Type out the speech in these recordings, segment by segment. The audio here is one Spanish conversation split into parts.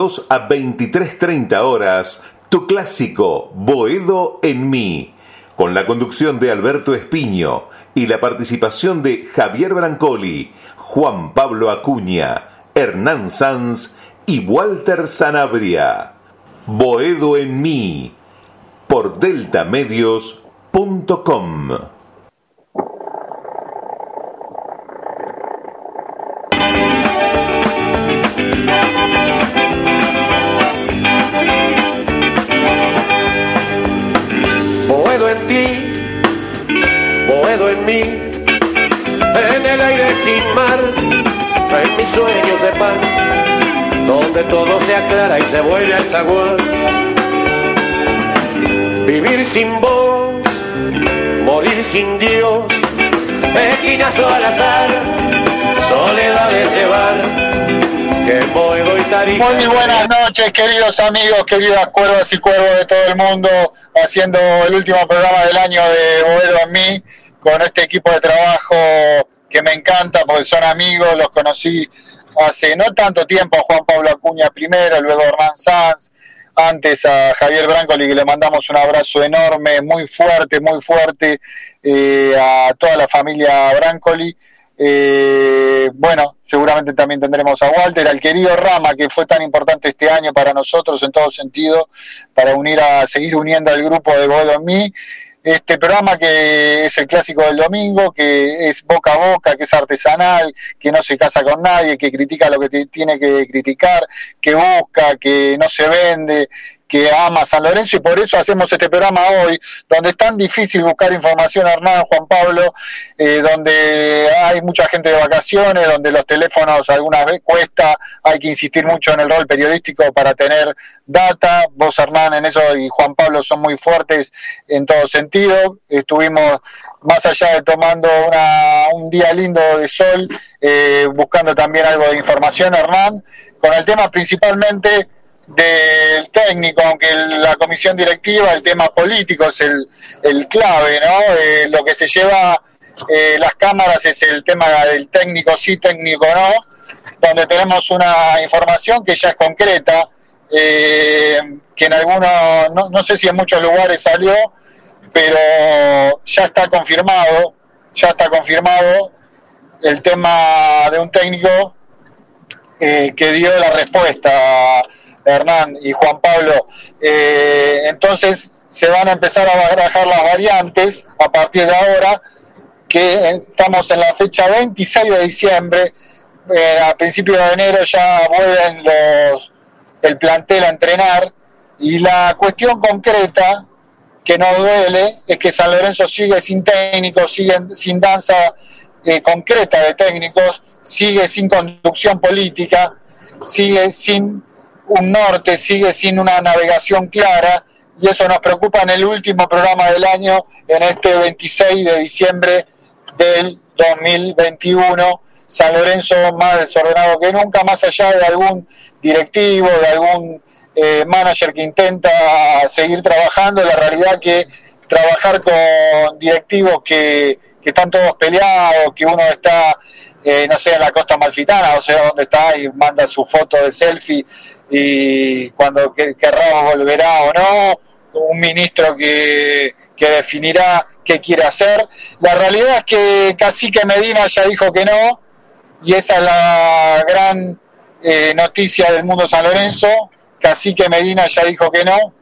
A 23:30 horas, tu clásico Boedo en mí, con la conducción de Alberto Espiño y la participación de Javier Brancoli, Juan Pablo Acuña, Hernán Sanz y Walter Sanabria. Boedo en mí, por deltamedios.com. Boedo en ti, boedo en mí, en el aire sin mar, en mis sueños de pan, donde todo se aclara y se vuelve al zaguán. Vivir sin vos, morir sin Dios, esquinazo al azar, soledades de bar, que Boedo y Tarija. Muy buenas noches, queridos amigos, queridas cuervas y cuervos de todo el mundo, haciendo el último programa del año de Boedo en mí, con este equipo de trabajo que me encanta porque son amigos, los conocí hace no tanto tiempo, a Juan Pablo Acuña primero, luego a Hernán Sanz, antes a Javier Brancoli, que le mandamos un abrazo enorme, muy fuerte, a toda la familia Brancoli. Bueno, seguramente también tendremos a Walter, al querido Rama, que fue tan importante este año para nosotros en todo sentido, para seguir uniendo al grupo de Boedo en mí. Este programa que es el clásico del domingo, que es boca a boca, que es artesanal, que no se casa con nadie, que critica lo que tiene que criticar, que busca, que no se vende, que ama San Lorenzo, y por eso hacemos este programa hoy, donde es tan difícil buscar información, Hernán, Juan Pablo, donde hay mucha gente de vacaciones, donde los teléfonos algunas veces cuesta, hay que insistir mucho en el rol periodístico para tener data. Vos, Hernán, en eso, y Juan Pablo son muy fuertes en todo sentido. Estuvimos, más allá de tomando un día lindo de sol, buscando también algo de información, Hernán, con el tema principalmente del técnico, aunque la comisión directiva, el tema político es el clave, ¿no? Lo que se lleva las cámaras es el tema del técnico sí, técnico no, donde tenemos una información que ya es concreta, que en algunos, no sé si en muchos lugares salió, pero ya está confirmado el tema de un técnico que dio la respuesta, Hernán y Juan Pablo. Entonces se van a empezar a barajar las variantes a partir de ahora, que estamos en la fecha 26 de diciembre, a principios de enero ya vuelven el plantel a entrenar, y la cuestión concreta que nos duele es que San Lorenzo sigue sin técnicos, sigue sin danza concreta de técnicos, sigue sin conducción política, sigue sin un norte, sigue sin una navegación clara, y eso nos preocupa en el último programa del año, en este 26 de diciembre del 2021. San Lorenzo más desordenado que nunca, más allá de algún directivo, de algún manager que intenta seguir trabajando. La realidad que trabajar con directivos que están todos peleados, que uno está, no sé, en la Costa Amalfitana, o sea, donde está, y manda su foto de selfie, y cuando querrá volverá o no, un ministro que definirá qué quiere hacer. La realidad es que Cacique Medina ya dijo que no, y esa es la gran noticia del mundo San Lorenzo. Cacique Medina ya dijo que no,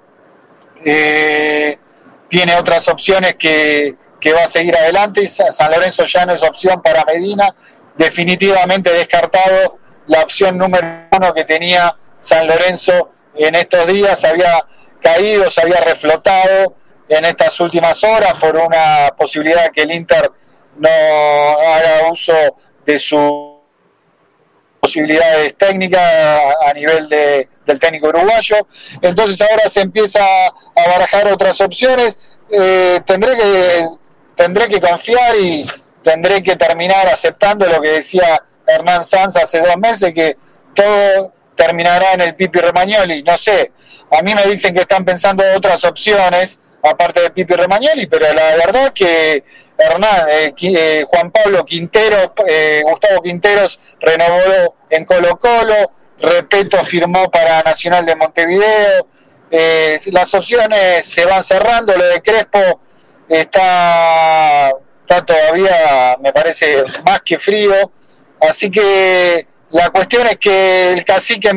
tiene otras opciones que va a seguir adelante. San Lorenzo ya no es opción para Medina, definitivamente descartado. La opción número uno que tenía San Lorenzo en estos días había caído, se había reflotado en estas últimas horas por una posibilidad que el Inter no haga uso de sus posibilidades técnicas a nivel del técnico uruguayo. Entonces ahora se empieza a barajar otras opciones. Tendré que confiar y tendré que terminar aceptando lo que decía Hernán Sanz hace 2 meses, que todo terminará en el Pipi Romagnoli. No sé, a mí me dicen que están pensando otras opciones aparte de Pipi Romagnoli, pero la verdad que Hernán, Juan Pablo Quintero, Gustavo Quinteros renovó en Colo-Colo, Repeto firmó para Nacional de Montevideo. Las opciones se van cerrando. Lo de Crespo está todavía, me parece, más que frío. Así que la cuestión es que el cacique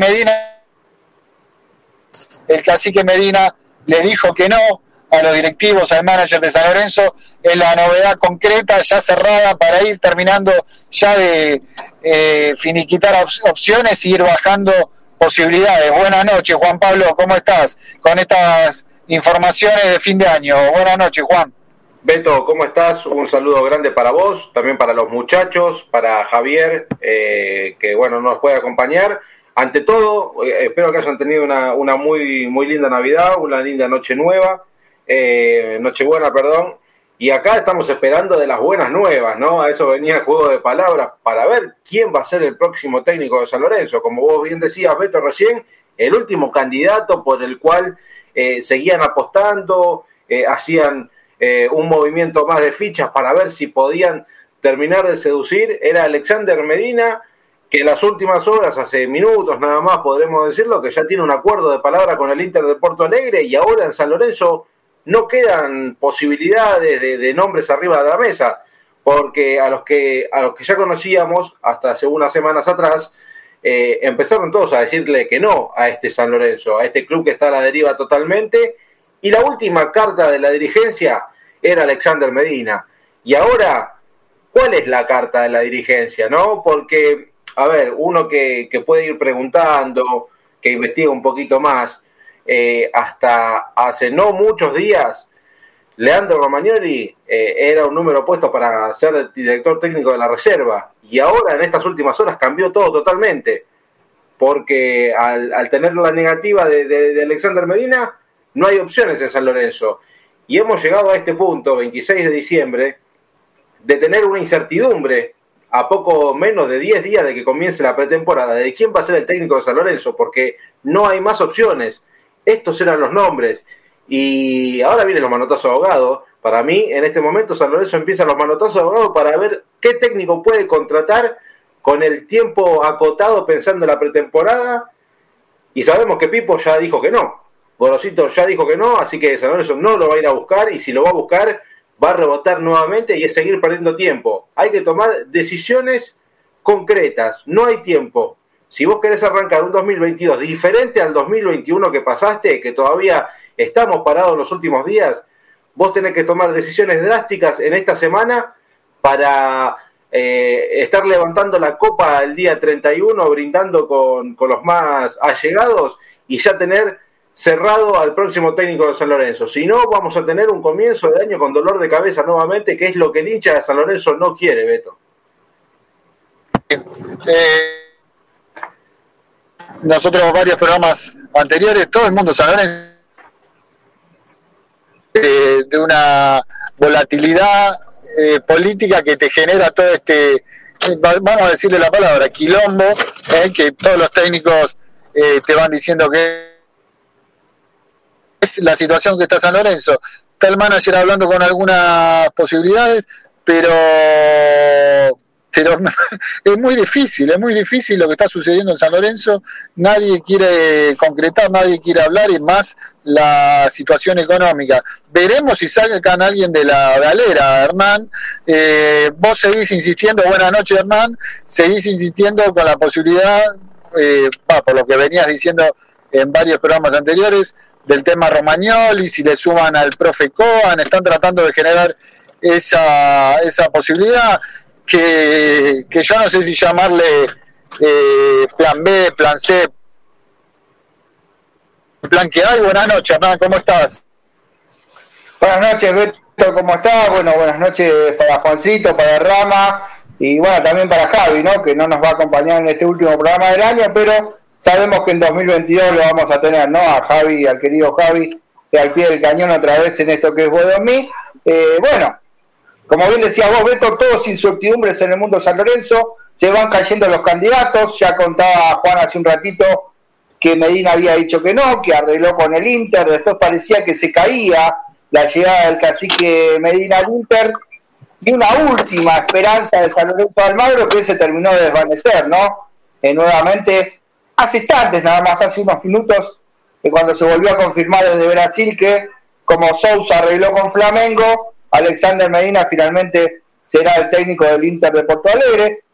Medina le dijo que no a los directivos, al manager de San Lorenzo. Es la novedad concreta, ya cerrada, para ir terminando ya de finiquitar opciones y ir bajando posibilidades. Buenas noches, Juan Pablo, ¿cómo estás con estas informaciones de fin de año? Buenas noches, Juan. Beto, ¿cómo estás? Un saludo grande para vos, también para los muchachos, para Javier, que bueno, nos puede acompañar. Ante todo, espero que hayan tenido una muy, muy linda Navidad, una linda Nochebuena, perdón. Y acá estamos esperando de las buenas nuevas, ¿no? A eso venía el juego de palabras, para ver quién va a ser el próximo técnico de San Lorenzo. Como vos bien decías, Beto, recién, el último candidato por el cual seguían apostando, hacían un movimiento más de fichas para ver si podían terminar de seducir, era Alexander Medina, que en las últimas horas, hace minutos nada más podremos decirlo, que ya tiene un acuerdo de palabra con el Inter de Porto Alegre, y ahora en San Lorenzo no quedan posibilidades de nombres arriba de la mesa, porque a los que ya conocíamos hasta hace unas semanas atrás, empezaron todos a decirle que no a este San Lorenzo, a este club que está a la deriva totalmente, y la última carta de la dirigencia era Alexander Medina. Y ahora, ¿cuál es la carta de la dirigencia, no? Porque, a ver, uno que puede ir preguntando, que investiga un poquito más, hasta hace no muchos días, Leandro Romagnoli era un número puesto para ser director técnico de la reserva, y ahora en estas últimas horas cambió todo totalmente, porque al tener la negativa de Alexander Medina, no hay opciones en San Lorenzo, y hemos llegado a este punto, 26 de diciembre, de tener una incertidumbre a poco menos de 10 días de que comience la pretemporada, de quién va a ser el técnico de San Lorenzo, porque no hay más opciones. Estos eran los nombres, y ahora vienen los manotazos ahogados. Para mí, en este momento, San Lorenzo empieza los manotazos ahogados para ver qué técnico puede contratar con el tiempo acotado pensando en la pretemporada, y sabemos que Pipo ya dijo que no, Gorosito ya dijo que no, así que San Lorenzo no lo va a ir a buscar, y si lo va a buscar, va a rebotar nuevamente y es seguir perdiendo tiempo. Hay que tomar decisiones concretas, no hay tiempo. Si vos querés arrancar un 2022 diferente al 2021 que pasaste, que todavía estamos parados en los últimos días, vos tenés que tomar decisiones drásticas en esta semana para estar levantando la copa el día 31, brindando con los más allegados, y ya tener cerrado al próximo técnico de San Lorenzo. Si no, vamos a tener un comienzo de año con dolor de cabeza nuevamente, que es lo que el hincha de San Lorenzo no quiere, Beto. Nosotros varios programas anteriores, todo el mundo San Lorenzo, de una volatilidad política que te genera todo este, vamos a decirle la palabra, quilombo, que todos los técnicos te van diciendo que es la situación que está San Lorenzo. Está el manager hablando con algunas posibilidades, pero es muy difícil lo que está sucediendo en San Lorenzo. Nadie quiere concretar, nadie quiere hablar, y más la situación económica. Veremos si sacan a alguien de la galera, Hernán. Vos seguís insistiendo, buenas noches, Hernán, seguís insistiendo con la posibilidad, por lo que venías diciendo en varios programas anteriores, del tema Romagnoli, si le suman al profe Coan, están tratando de generar esa posibilidad que yo no sé si llamarle plan B, plan C, plan que hay. Buenas noches, Hernán, ¿cómo estás? Buenas noches, Beto, ¿cómo estás? Bueno, buenas noches para Juancito, para Rama, y bueno, también para Javi, ¿no? Que no nos va a acompañar en este último programa del año, pero sabemos que en 2022 lo vamos a tener, ¿no? A Javi, al querido Javi, al pie del cañón otra vez en esto que es Boedo en mí. Bueno, como bien decía vos, Beto, todos incertidumbres en el mundo de San Lorenzo, se van cayendo los candidatos. Ya contaba Juan hace un ratito que Medina había dicho que no, que arregló con el Inter, después parecía que se caía la llegada del cacique Medina al Inter, y una última esperanza de San Lorenzo de Almagro que se terminó de desvanecer, ¿no? Nuevamente hace instantes, nada más hace unos minutos, cuando se volvió a confirmar desde Brasil que como Sousa arregló con Flamengo, Alexander Medina finalmente será el técnico del Inter de Porto Alegre.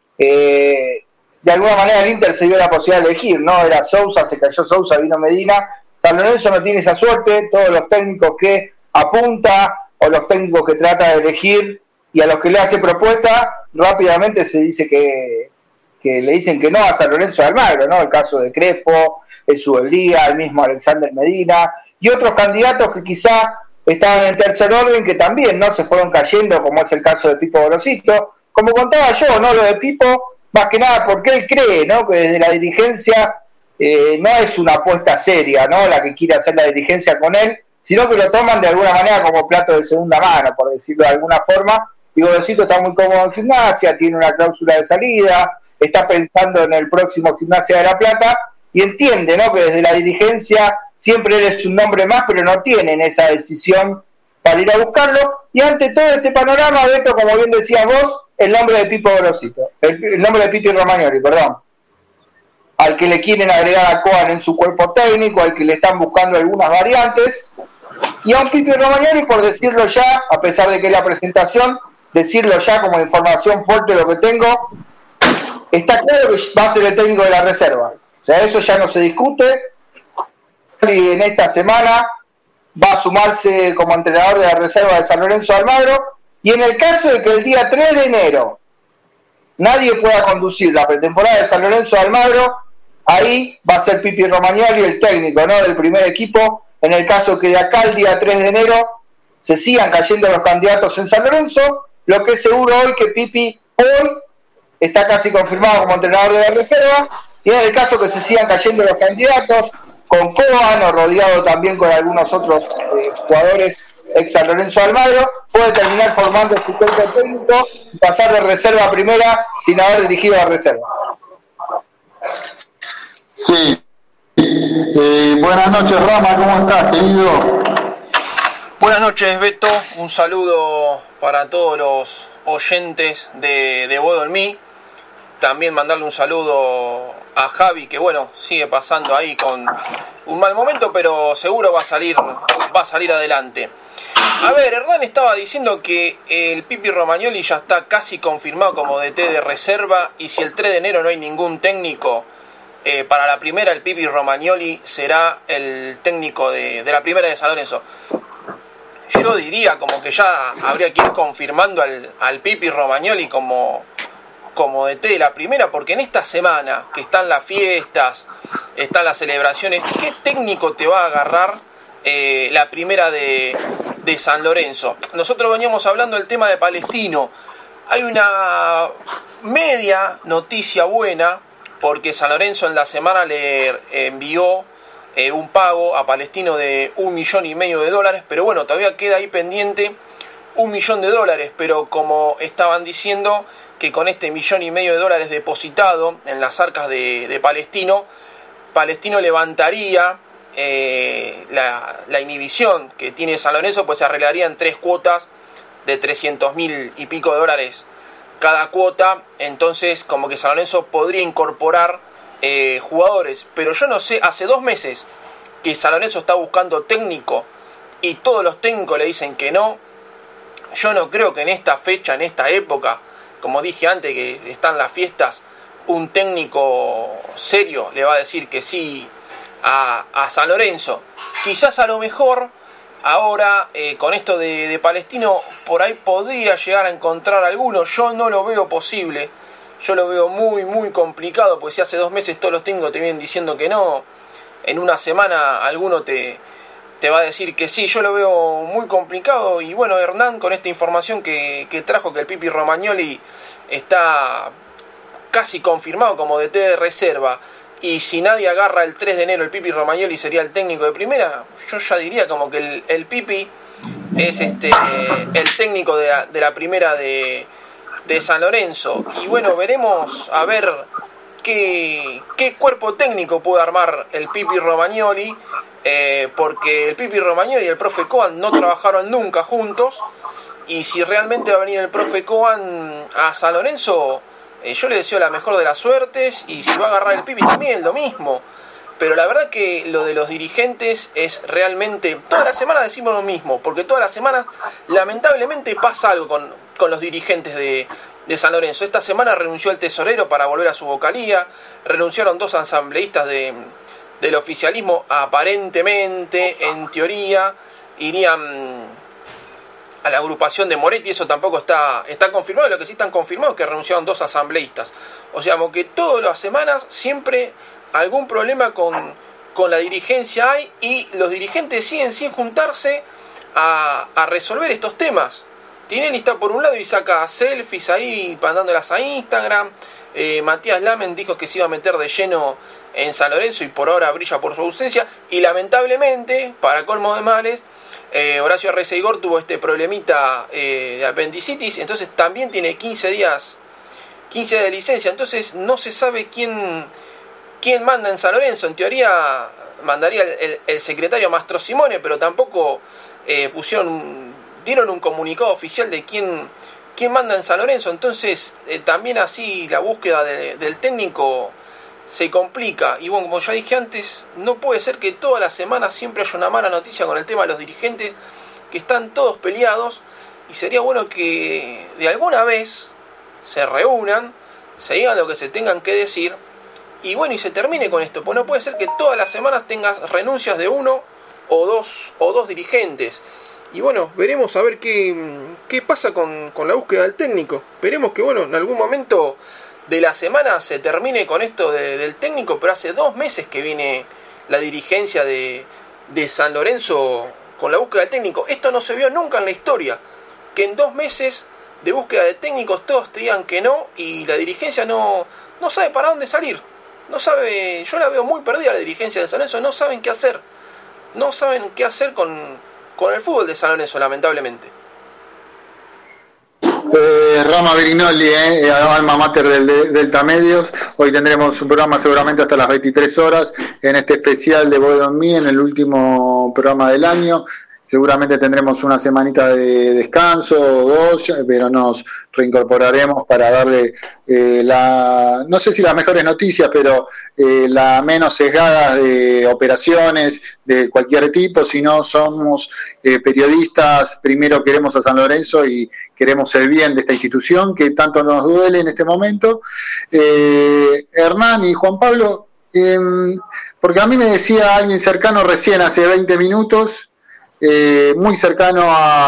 De alguna manera el Inter se dio la posibilidad de elegir, ¿no? Era Sousa, se cayó Sousa, vino Medina. San Lorenzo no tiene esa suerte, todos los técnicos que apunta o los técnicos que trata de elegir y a los que le hace propuesta, rápidamente se dice que le dicen que no a San Lorenzo de Almagro, ¿no? El caso de Crespo, el Subeldía, el mismo Alexander Medina y otros candidatos que quizá estaban en tercer orden que también no se fueron cayendo, como es el caso de Pipo Gorosito. Como contaba yo, ¿no? Lo de Pipo, más que nada porque él cree, ¿no? Que desde la dirigencia no es una apuesta seria, ¿no? La que quiere hacer la dirigencia con él, sino que lo toman de alguna manera como plato de segunda mano, por decirlo de alguna forma. Y Gorosito está muy cómodo en Gimnasia, tiene una cláusula de salida, está pensando en el próximo Gimnasia de La Plata y entiende, ¿no? Que desde la dirigencia siempre eres un nombre más, pero no tienen esa decisión para ir a buscarlo. Y ante todo este panorama, Beto, como bien decías vos, el nombre de Pipo Gorosito, el nombre de Pipi Romagnoli, perdón, al que le quieren agregar a Coan en su cuerpo técnico, al que le están buscando algunas variantes, y a un Pipi Romagnoli, por decirlo ya, a pesar de que es la presentación, decirlo ya como información fuerte lo que tengo, está claro que va a ser el técnico de la reserva. O sea, eso ya no se discute. Y en esta semana va a sumarse como entrenador de la reserva de San Lorenzo de Almagro. Y en el caso de que el día 3 de enero nadie pueda conducir la pretemporada de San Lorenzo de Almagro, ahí va a ser Pipi Romagnoli el técnico, ¿no? Del primer equipo. En el caso que de acá el día 3 de enero se sigan cayendo los candidatos en San Lorenzo, lo que es seguro hoy que Pipi hoy está casi confirmado como entrenador de la reserva, y en el caso que se sigan cayendo los candidatos, con Coan o rodeado también con algunos otros jugadores ex San Lorenzo de Almagro, puede terminar formando su cuerpo técnico y pasar de reserva a primera sin haber dirigido la reserva. Sí. Buenas noches, Rama, ¿cómo estás, querido? Buenas noches, Beto. Un saludo para todos los oyentes de Boedo en Mí. También mandarle un saludo a Javi, que bueno, sigue pasando ahí con un mal momento, pero seguro va a salir adelante. A ver, Hernán estaba diciendo que el Pipi Romagnoli ya está casi confirmado como DT de reserva, y si el 3 de enero no hay ningún técnico para la primera, el Pipi Romagnoli será el técnico de la primera de San Lorenzo. Yo diría como que ya habría que ir confirmando al Pipi Romagnoli como DT de la primera, porque en esta semana que están las fiestas, están las celebraciones, ¿qué técnico te va a agarrar la primera de San Lorenzo? Nosotros veníamos hablando del tema de Palestino. Hay una media noticia buena, porque San Lorenzo en la semana le envió un pago a Palestino de $1,5 millones, pero bueno, todavía queda ahí pendiente $1 millón, pero como estaban diciendo que con este $1,5 millones depositado en las arcas de Palestino levantaría la inhibición que tiene San Lorenzo, pues se arreglarían 3 cuotas de $300,000 y pico cada cuota. Entonces como que San Lorenzo podría incorporar jugadores, pero yo no sé, hace 2 meses que San Lorenzo está buscando técnico y todos los técnicos le dicen que no. Yo no creo que en esta fecha, en esta época, como dije antes que están las fiestas, un técnico serio le va a decir que sí a San Lorenzo. Quizás a lo mejor ahora con esto de Palestino por ahí podría llegar a encontrar alguno. Yo no lo veo posible, yo lo veo muy muy complicado, porque si hace 2 meses todos los técnicos te vienen diciendo que no, en una semana alguno te va a decir que sí. Yo lo veo muy complicado. Y bueno, Hernán, con esta información que trajo, que el Pipi Romagnoli está casi confirmado como DT de reserva, y si nadie agarra el 3 de enero el Pipi Romagnoli sería el técnico de primera, yo ya diría como que el Pipi es el técnico de la primera de San Lorenzo. Y bueno, veremos a ver qué cuerpo técnico puede armar el Pipi Romagnoli, porque el Pipi Romagnoli y el profe Coan no trabajaron nunca juntos, y si realmente va a venir el profe Coan a San Lorenzo, yo le deseo la mejor de las suertes, y si va a agarrar el Pipi también, lo mismo. Pero la verdad que lo de los dirigentes es realmente... Todas las semanas decimos lo mismo, porque todas las semanas lamentablemente pasa algo con los dirigentes de San Lorenzo. Esta semana renunció el tesorero para volver a su vocalía, renunciaron 2 asambleístas del oficialismo, aparentemente, en teoría, irían a la agrupación de Moretti. Eso tampoco está confirmado. Lo que sí están confirmados es que renunciaron 2 asambleístas. O sea, como que todas las semanas siempre algún problema con la dirigencia hay, y los dirigentes siguen sin juntarse a resolver estos temas. Tinelli está por un lado y saca selfies ahí mandándolas a Instagram. Matías Lamen dijo que se iba a meter de lleno en San Lorenzo y por ahora brilla por su ausencia. Y lamentablemente, para colmo de males, Horacio Arreceigor tuvo este problemita de apendicitis, entonces también tiene 15 días de licencia. Entonces no se sabe quién manda en San Lorenzo. En teoría mandaría el secretario Mastro Simone, pero tampoco dieron un comunicado oficial de quién manda en San Lorenzo. Entonces también así la búsqueda del técnico se complica. Y bueno, como ya dije antes, no puede ser que todas las semanas siempre haya una mala noticia con el tema de los dirigentes, que están todos peleados, y sería bueno que de alguna vez se reúnan, se digan lo que se tengan que decir, y bueno, y se termine con esto. Pues no puede ser que todas las semanas tengas renuncias de uno o dos dirigentes. Y bueno, veremos a ver qué pasa con la búsqueda del técnico. Esperemos que bueno, en algún momento de la semana se termine con esto del técnico, pero hace 2 meses que viene la dirigencia de San Lorenzo con la búsqueda del técnico. Esto no se vio nunca en la historia, que en 2 meses de búsqueda de técnicos todos te digan que no, y la dirigencia no sabe para dónde salir. No sabe, yo la veo muy perdida la dirigencia de San Lorenzo, no saben qué hacer. No saben qué hacer con el fútbol de San Lorenzo, lamentablemente. Rama Berignoli, alma mater del Delta Medios. Hoy tendremos un programa seguramente hasta las 23 horas en este especial de Boedo en mí, en el último programa del año. Seguramente tendremos una semanita de descanso o 2, pero nos reincorporaremos para darle no sé si las mejores noticias, pero la menos sesgada de operaciones de cualquier tipo. Si no somos periodistas, primero queremos a San Lorenzo y queremos el bien de esta institución que tanto nos duele en este momento. Hernán y Juan Pablo, porque a mí me decía alguien cercano recién hace 20 minutos, muy cercano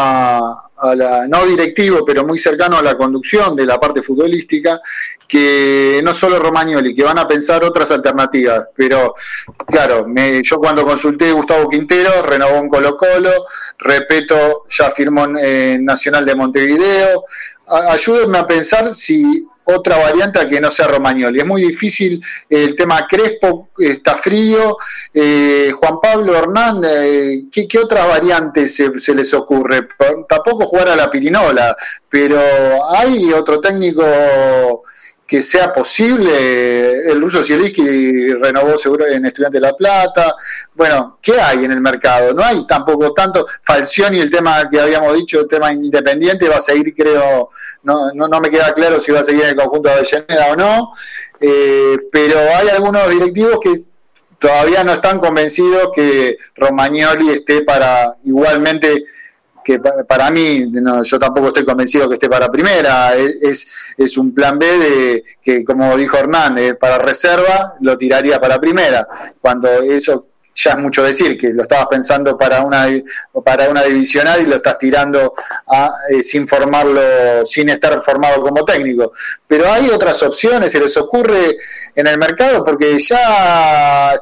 a la, no directivo, pero muy cercano a la conducción de la parte futbolística, que no solo Romagnoli, que van a pensar otras alternativas. Pero claro, yo cuando consulté a Gustavo Quintero, renovó en Colo-Colo, Repeto ya firmó en Nacional de Montevideo. Ayúdenme a pensar si otra variante a que no sea Romagnoli. Es muy difícil el tema Crespo, está frío. Juan Pablo, Hernán, ¿qué otras variantes se les ocurre? Tampoco jugar a la pirinola, pero ¿hay otro técnico que sea posible? El ruso Zielinski renovó seguro en Estudiantes de La Plata. Bueno, ¿qué hay en el mercado? No hay tampoco tanto. Falcioni, el tema que habíamos dicho, el tema Independiente, va a seguir, creo, no me queda claro si va a seguir en el conjunto de Avellaneda o no, pero hay algunos directivos que todavía no están convencidos que Romagnoli esté para, igualmente, que para mí, no, yo tampoco estoy convencido que esté para primera. Es un plan B de que, como dijo Hernán, para reserva lo tiraría para primera, cuando eso ya es mucho decir, que lo estabas pensando para una divisional y lo estás tirando sin formarlo, sin estar formado como técnico. Pero hay otras opciones, se les ocurre en el mercado, porque ya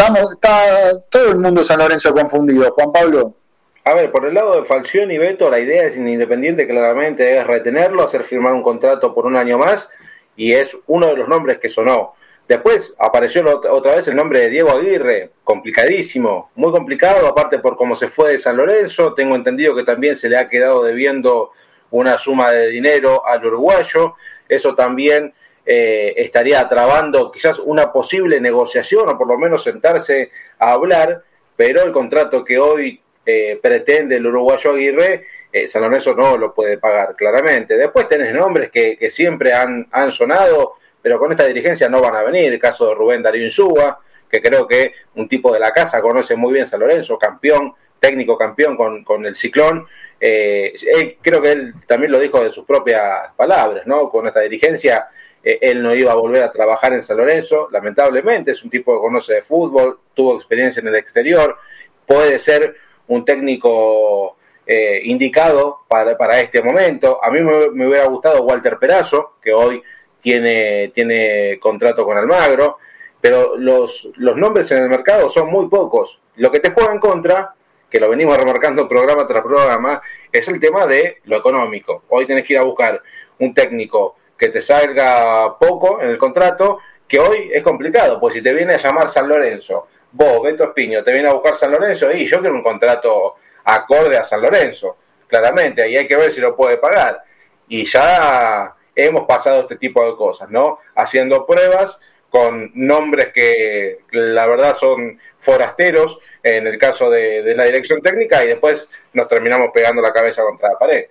está todo el mundo San Lorenzo confundido. Juan Pablo. A ver, por el lado de Falcioni y Beto, la idea es Independiente claramente es retenerlo, hacer firmar un contrato por 1 año más, y es uno de los nombres que sonó. Después apareció otra vez el nombre de Diego Aguirre, complicadísimo, muy complicado, aparte por cómo se fue de San Lorenzo. Tengo entendido que también se le ha quedado debiendo una suma de dinero al uruguayo. Eso también estaría trabando quizás una posible negociación, o por lo menos sentarse a hablar, pero el contrato que hoy pretende el uruguayo Aguirre, San Lorenzo no lo puede pagar claramente. Después tenés nombres que siempre han sonado, pero con esta dirigencia no van a venir. El caso de Rubén Darío Insúa, que creo que un tipo de la casa, conoce muy bien San Lorenzo, técnico campeón con el Ciclón. Creo que él también lo dijo de sus propias palabras, ¿no? Con esta dirigencia él no iba a volver a trabajar en San Lorenzo, lamentablemente. Es un tipo que conoce de fútbol, tuvo experiencia en el exterior, puede ser un técnico indicado para este momento. A mí me hubiera gustado Walter Perazo, que hoy tiene contrato con Almagro, pero los nombres en el mercado son muy pocos. Lo que te juega en contra, que lo venimos remarcando programa tras programa, es el tema de lo económico. Hoy tenés que ir a buscar un técnico que te salga poco en el contrato, que hoy es complicado, pues si te viene a llamar San Lorenzo, vos, Beto Espiño, te viene a buscar San Lorenzo, y yo quiero un contrato acorde a San Lorenzo, claramente, ahí hay que ver si lo puede pagar. Y ya hemos pasado este tipo de cosas, ¿no? Haciendo pruebas con nombres que la verdad son forasteros, en el caso de la dirección técnica, y después nos terminamos pegando la cabeza contra la pared.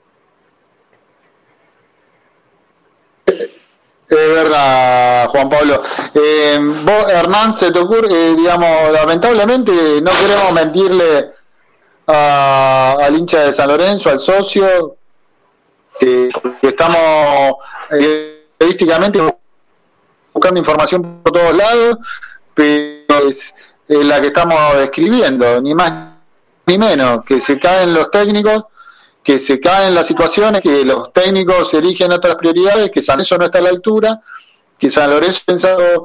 Es verdad, Juan Pablo. Vos, Hernán, se te ocurre, digamos, lamentablemente no queremos mentirle al hincha de San Lorenzo, al socio, que estamos estadísticamente buscando información por todos lados, pero es la que estamos describiendo, ni más ni menos, que se caen los técnicos, que se caen las situaciones, que los técnicos eligen otras prioridades, que San Lorenzo no está a la altura, que San Lorenzo ha pensado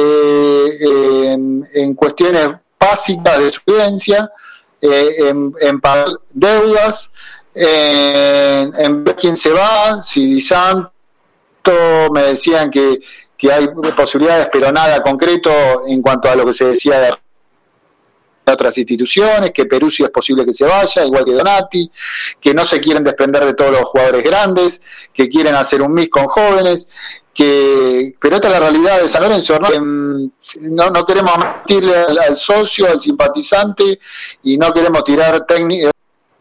en cuestiones básicas de supervivencia, en pagar deudas, en ver quién se va. Si Di Santo me decían que hay posibilidades, pero nada concreto en cuanto a lo que se decía de otras instituciones, que Peruzzi es posible que se vaya, igual que Donati, que no se quieren desprender de todos los jugadores grandes, que quieren hacer un mix con jóvenes, pero esta es la realidad de San Lorenzo, ¿no? No queremos mentirle al socio, al simpatizante, y no queremos tirar técnicos.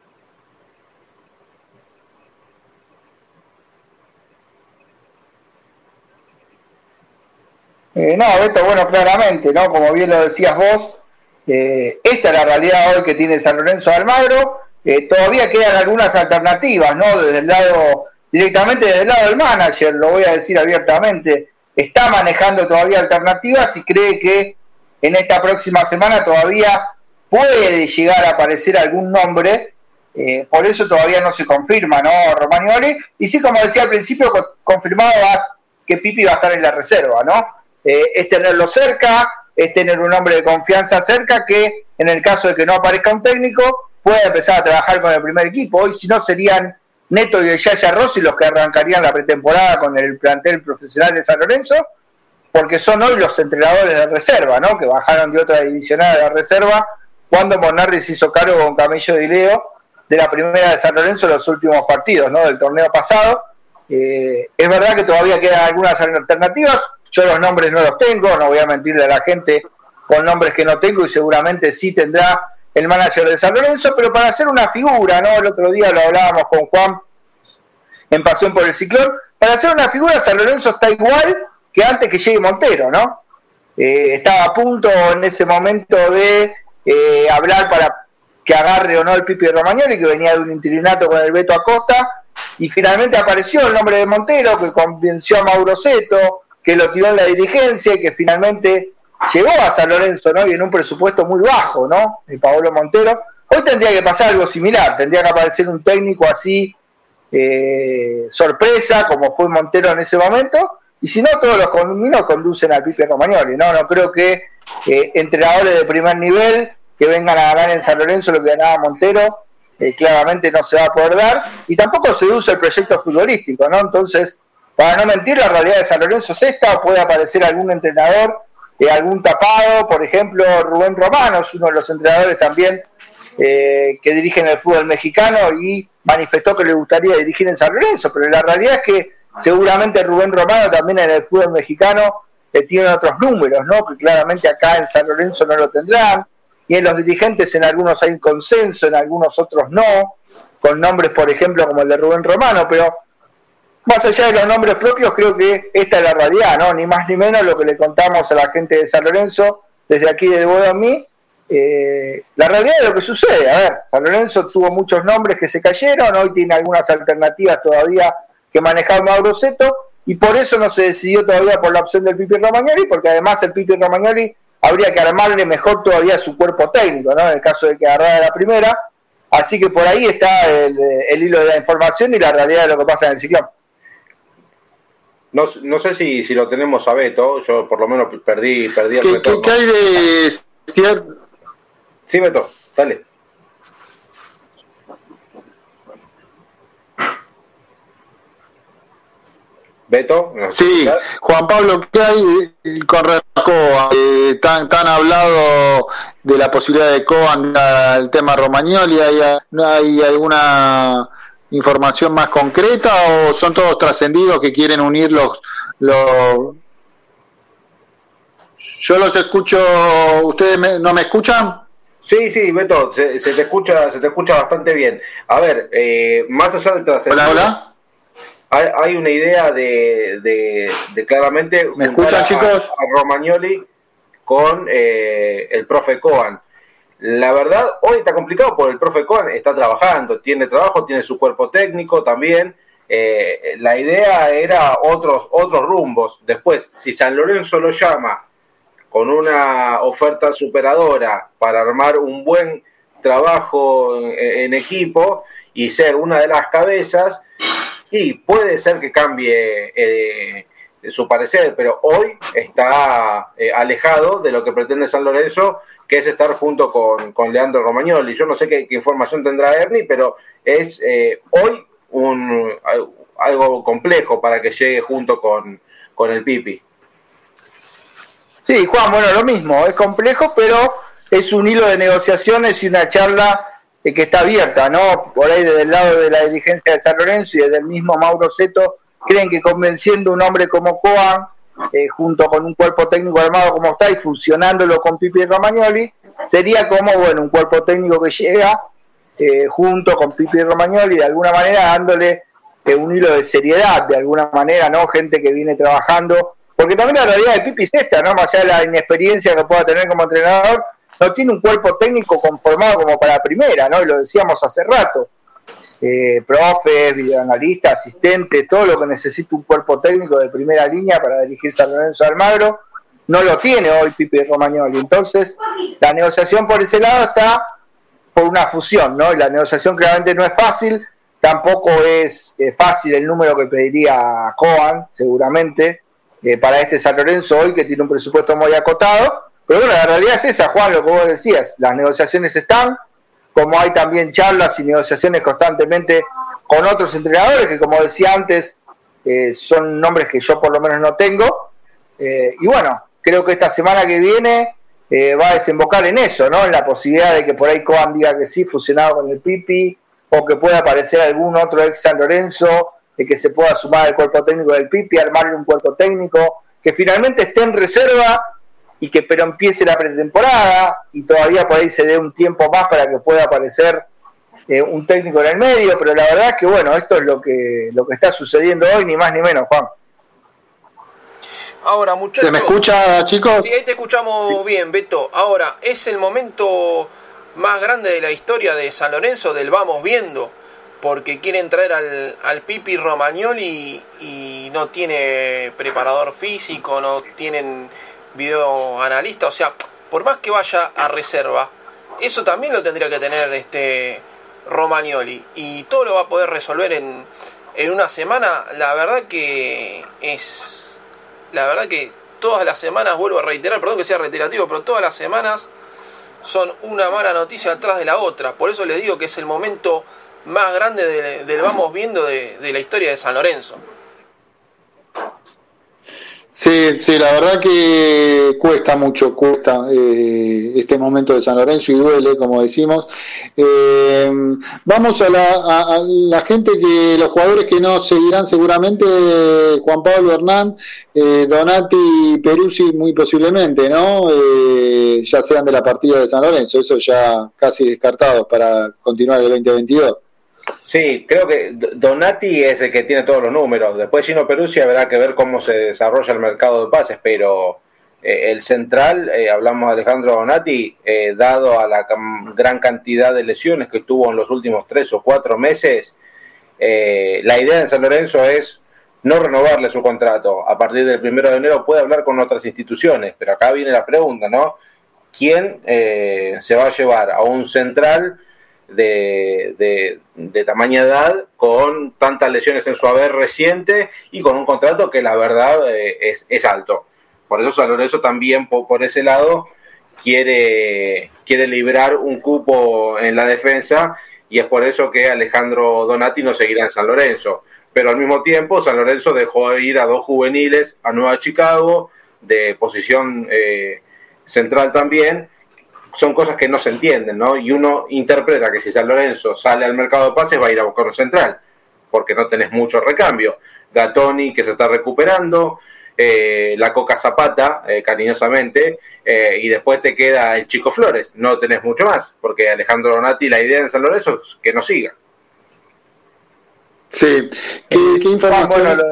No, Beto, bueno, claramente, ¿no? Como bien lo decías vos, esta es la realidad hoy que tiene San Lorenzo de Almagro. Todavía quedan algunas alternativas, ¿no? Directamente desde el lado del manager, lo voy a decir abiertamente, está manejando todavía alternativas y cree que en esta próxima semana todavía puede llegar a aparecer algún nombre, por eso todavía no se confirma, ¿no? Romagnoli, y sí, como decía al principio, confirmado que Pipi va a estar en la reserva, ¿no? Es tenerlo cerca, es tener un hombre de confianza cerca que en el caso de que no aparezca un técnico pueda empezar a trabajar con el primer equipo. Hoy si no serían Neto y el Yaya Rossi los que arrancarían la pretemporada con el plantel profesional de San Lorenzo, porque son hoy los entrenadores de reserva, ¿no? Que bajaron de otra divisional de la reserva cuando Monardi se hizo cargo con Camillo Di Leo de la primera de San Lorenzo en los últimos partidos, ¿no? Del torneo pasado. Es verdad que todavía quedan algunas alternativas. Yo los nombres no los tengo, no voy a mentirle a la gente con nombres que no tengo, y seguramente sí tendrá el manager de San Lorenzo, pero para hacer una figura, ¿no? El otro día lo hablábamos con Juan en Pasión por el Ciclón, para hacer una figura San Lorenzo está igual que antes que llegue Montero, ¿no? Estaba a punto en ese momento de hablar para que agarre o no el Pipi Romagnoli, que venía de un interinato con el Beto Acosta, y finalmente apareció el nombre de Montero, que convenció a Mauro Seto, que lo tiró en la dirigencia y que finalmente llegó a San Lorenzo, ¿no? Y en un presupuesto muy bajo, ¿no? De Paolo Montero. Hoy tendría que pasar algo similar, tendría que aparecer un técnico así, sorpresa, como fue Montero en ese momento, y si no, todos los caminos conducen al Pipe Romagnoli, ¿no? No creo que entrenadores de primer nivel que vengan a ganar en San Lorenzo lo que ganaba Montero, claramente no se va a poder dar, y tampoco seduce el proyecto futbolístico, ¿no? Entonces, para no mentir, la realidad de San Lorenzo es esta, o puede aparecer algún entrenador, algún tapado, por ejemplo, Rubén Romano es uno de los entrenadores también que dirigen el fútbol mexicano y manifestó que le gustaría dirigir en San Lorenzo, pero la realidad es que seguramente Rubén Romano también en el fútbol mexicano tiene otros números, ¿no? Que claramente acá en San Lorenzo no lo tendrán. y en los dirigentes en algunos hay consenso, en algunos otros no, con nombres, por ejemplo, como el de Rubén Romano, pero más allá de los nombres propios, creo que esta es la realidad, ¿no? Ni más ni menos lo que le contamos a la gente de San Lorenzo, desde aquí de Boedo en Mí, la realidad de lo que sucede. A ver, San Lorenzo tuvo muchos nombres que se cayeron, hoy tiene algunas alternativas todavía que manejar Mauro Seto, y por eso no se decidió todavía por la opción del Pipi Romagnoli, porque además el Pipi Romagnoli habría que armarle mejor todavía su cuerpo técnico, ¿no? En el caso de que agarrara la primera. Así que por ahí está el hilo de la información y la realidad de lo que pasa en el Ciclón. No sé si lo tenemos a Beto, yo por lo menos perdí el retorno. ¿Qué hay de cierto? Sí, Beto, dale. Beto, sí, Juan Pablo, ¿qué hay con Coan? Tan hablado de la posibilidad de Coan al tema Romagnoli. ¿Hay alguna información más concreta o son todos trascendidos que quieren unir los? Yo los escucho. ¿Ustedes no me escuchan? Sí, Beto, se te escucha bastante bien. A ver, más allá del trascendido. Hola. Hay una idea de claramente ¿me escuchan, chicos? A Romagnoli con el profe Coan. La verdad, hoy está complicado porque el profe Coan está trabajando, tiene trabajo, tiene su cuerpo técnico también. La idea era otros rumbos. Después, si San Lorenzo lo llama con una oferta superadora para armar un buen trabajo en equipo y ser una de las cabezas, y puede ser que cambie su parecer, pero hoy está alejado de lo que pretende San Lorenzo, que es estar junto con Leandro Romagnoli. Yo no sé qué información tendrá Ernie, pero es hoy algo complejo para que llegue junto con el Pipi. Sí, Juan, bueno, lo mismo, es complejo, pero es un hilo de negociaciones y una charla que está abierta, ¿no? Por ahí desde el lado de la dirigencia de San Lorenzo y desde el mismo Mauro Seto, creen que convenciendo un hombre como Coan, junto con un cuerpo técnico armado como está y funcionándolo con Pipi Romagnoli, sería como, bueno, un cuerpo técnico que llega junto con Pipi Romagnoli, de alguna manera dándole un hilo de seriedad, de alguna manera, ¿no? Gente que viene trabajando, porque también la realidad de Pipi es esta, ¿no? Más allá de la inexperiencia que pueda tener como entrenador, no tiene un cuerpo técnico conformado como para primera, ¿no? Y lo decíamos hace rato. Profes, videoanalistas, asistentes, todo lo que necesita un cuerpo técnico de primera línea para dirigir San Lorenzo de Almagro, no lo tiene hoy Pipi Romagnoli. Entonces, la negociación por ese lado está por una fusión, ¿no? Y la negociación claramente no es fácil, tampoco es fácil el número que pediría Coan, seguramente, para este San Lorenzo hoy, que tiene un presupuesto muy acotado. Pero bueno, la realidad es esa, Juan, lo que vos decías, las negociaciones están, como hay también charlas y negociaciones constantemente con otros entrenadores, que como decía antes, son nombres que yo por lo menos no tengo, y bueno, creo que esta semana que viene va a desembocar en eso, ¿no? En la posibilidad de que por ahí Coan diga que sí, fusionado con el Pipi, o que pueda aparecer algún otro ex San Lorenzo, de que se pueda sumar al cuerpo técnico del Pipi, armarle un cuerpo técnico, que finalmente esté en reserva, pero empiece la pretemporada y todavía por ahí se dé un tiempo más para que pueda aparecer un técnico en el medio, pero la verdad es que bueno, esto es lo que está sucediendo hoy, ni más ni menos, Juan. Ahora, muchachos, ¿se me escucha, chicos? Sí, ahí te escuchamos bien, Beto. Ahora, es el momento más grande de la historia de San Lorenzo, del vamos viendo, porque quieren traer al Pipi Romagnoli y no tiene preparador físico, no tienen videoanalista, o sea, por más que vaya a reserva, eso también lo tendría que tener Romagnoli, y todo lo va a poder resolver en una semana. La verdad que todas las semanas, vuelvo a reiterar, perdón que sea reiterativo, pero todas las semanas son una mala noticia atrás de la otra. Por eso les digo que es el momento más grande del vamos viendo de la historia de San Lorenzo. Sí, la verdad que cuesta este momento de San Lorenzo y duele, como decimos. Vamos a la gente, los jugadores que no seguirán seguramente, Juan Pablo, Hernán, Donati y Peruzzi muy posiblemente, ¿no? Ya sean de la partida de San Lorenzo, eso ya casi descartado para continuar el 2022. Sí, creo que Donati es el que tiene todos los números. Después Gino Peruzzi habrá que ver cómo se desarrolla el mercado de pases, pero el central, hablamos de Alejandro Donati, dado a la gran cantidad de lesiones que tuvo en los últimos 3 o 4 meses, la idea de San Lorenzo es no renovarle su contrato. A partir del 1 de enero puede hablar con otras instituciones, pero acá viene la pregunta, ¿no? ¿Quién se va a llevar a un central de tamaña edad, con tantas lesiones en su haber reciente y con un contrato que la verdad es alto? Por eso San Lorenzo también por ese lado quiere librar un cupo en la defensa, y es por eso que Alejandro Donati no seguirá en San Lorenzo. Pero al mismo tiempo San Lorenzo dejó de ir a 2 juveniles a Nueva Chicago de posición central también. Son cosas que no se entienden, ¿no? Y uno interpreta que si San Lorenzo sale al mercado de pases va a ir a buscar un central, porque no tenés mucho recambio. Gattoni, que se está recuperando, la Coca Zapata, cariñosamente, y después te queda el Chico Flores. No tenés mucho más, porque Alejandro Donati, la idea de San Lorenzo es que no siga. Sí, ¿qué información? Bueno,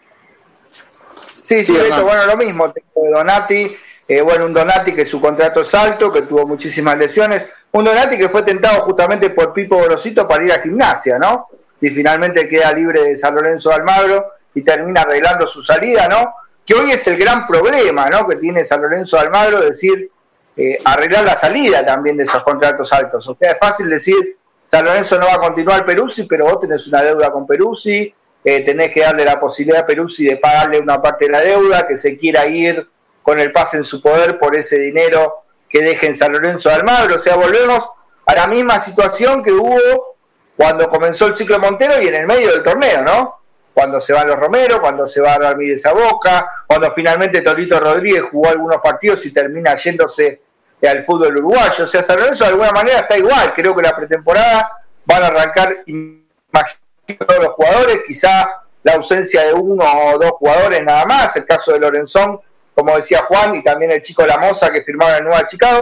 Sí, bueno, lo mismo, tengo de Donati. Un Donati que su contrato es alto, que tuvo muchísimas lesiones. Un Donati que fue tentado justamente por Pipo Gorosito para ir a Gimnasia, ¿no? Y finalmente queda libre de San Lorenzo de Almagro y termina arreglando su salida, ¿no? Que hoy es el gran problema, ¿no? Que tiene San Lorenzo de Almagro, es decir, arreglar la salida también de esos contratos altos. O sea, es fácil decir, San Lorenzo no va a continuar Peruzzi, pero vos tenés una deuda con Peruzzi, tenés que darle la posibilidad a Peruzzi de pagarle una parte de la deuda, que se quiera ir con el pase en su poder por ese dinero que deje en San Lorenzo de Almagro. O sea, volvemos a la misma situación que hubo cuando comenzó el ciclo Montero y en el medio del torneo, ¿no? Cuando se van los Romero, cuando se va Ramírez a Boca, cuando finalmente Torito Rodríguez jugó algunos partidos y termina yéndose al fútbol uruguayo. O sea, San Lorenzo de alguna manera está igual. Creo que la pretemporada van a arrancar, imagino, todos los jugadores, quizá la ausencia de 1 o 2 jugadores nada más, el caso de Lorenzón, como decía Juan, y también el chico Lamosa que firmaron en Nueva Chicago.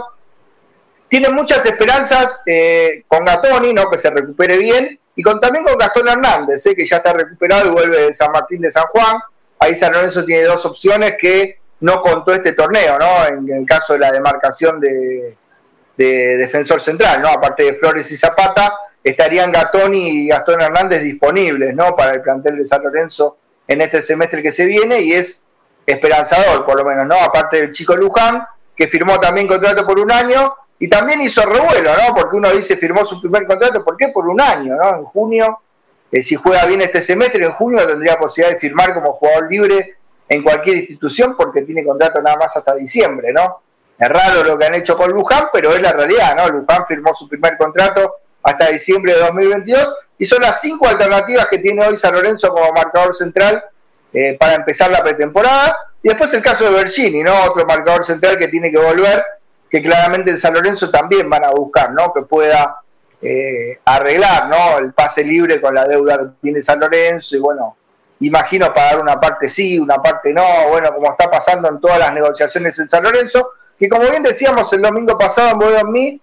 Tienen muchas esperanzas con Gattoni, ¿no? Que se recupere bien, y también con Gastón Hernández, que ya está recuperado y vuelve de San Martín de San Juan. Ahí San Lorenzo tiene 2 opciones que no contó este torneo, ¿no? En el caso de la demarcación de defensor central, ¿no? Aparte de Flores y Zapata, estarían Gattoni y Gastón Hernández disponibles, ¿no? Para el plantel de San Lorenzo en este semestre que se viene, y es esperanzador, por lo menos, ¿no? Aparte del chico Luján, que firmó también contrato por 1 año, y también hizo revuelo, ¿no? Porque uno dice, firmó su primer contrato, ¿por qué? Por 1 año, ¿no? En junio, si juega bien este semestre, en junio tendría posibilidad de firmar como jugador libre en cualquier institución, porque tiene contrato nada más hasta diciembre, ¿no? Es raro lo que han hecho con Luján, pero es la realidad, ¿no? Luján firmó su primer contrato hasta diciembre de 2022, y son las 5 alternativas que tiene hoy San Lorenzo como marcador central para empezar la pretemporada. Y después el caso de Bergini, ¿no? Otro marcador central que tiene que volver, que claramente en San Lorenzo también van a buscar, ¿no? Que pueda arreglar, ¿no? El pase libre con la deuda que tiene San Lorenzo, y bueno, imagino pagar una parte sí, una parte no, bueno, como está pasando en todas las negociaciones en San Lorenzo, que como bien decíamos el domingo pasado en Boedo en Mí,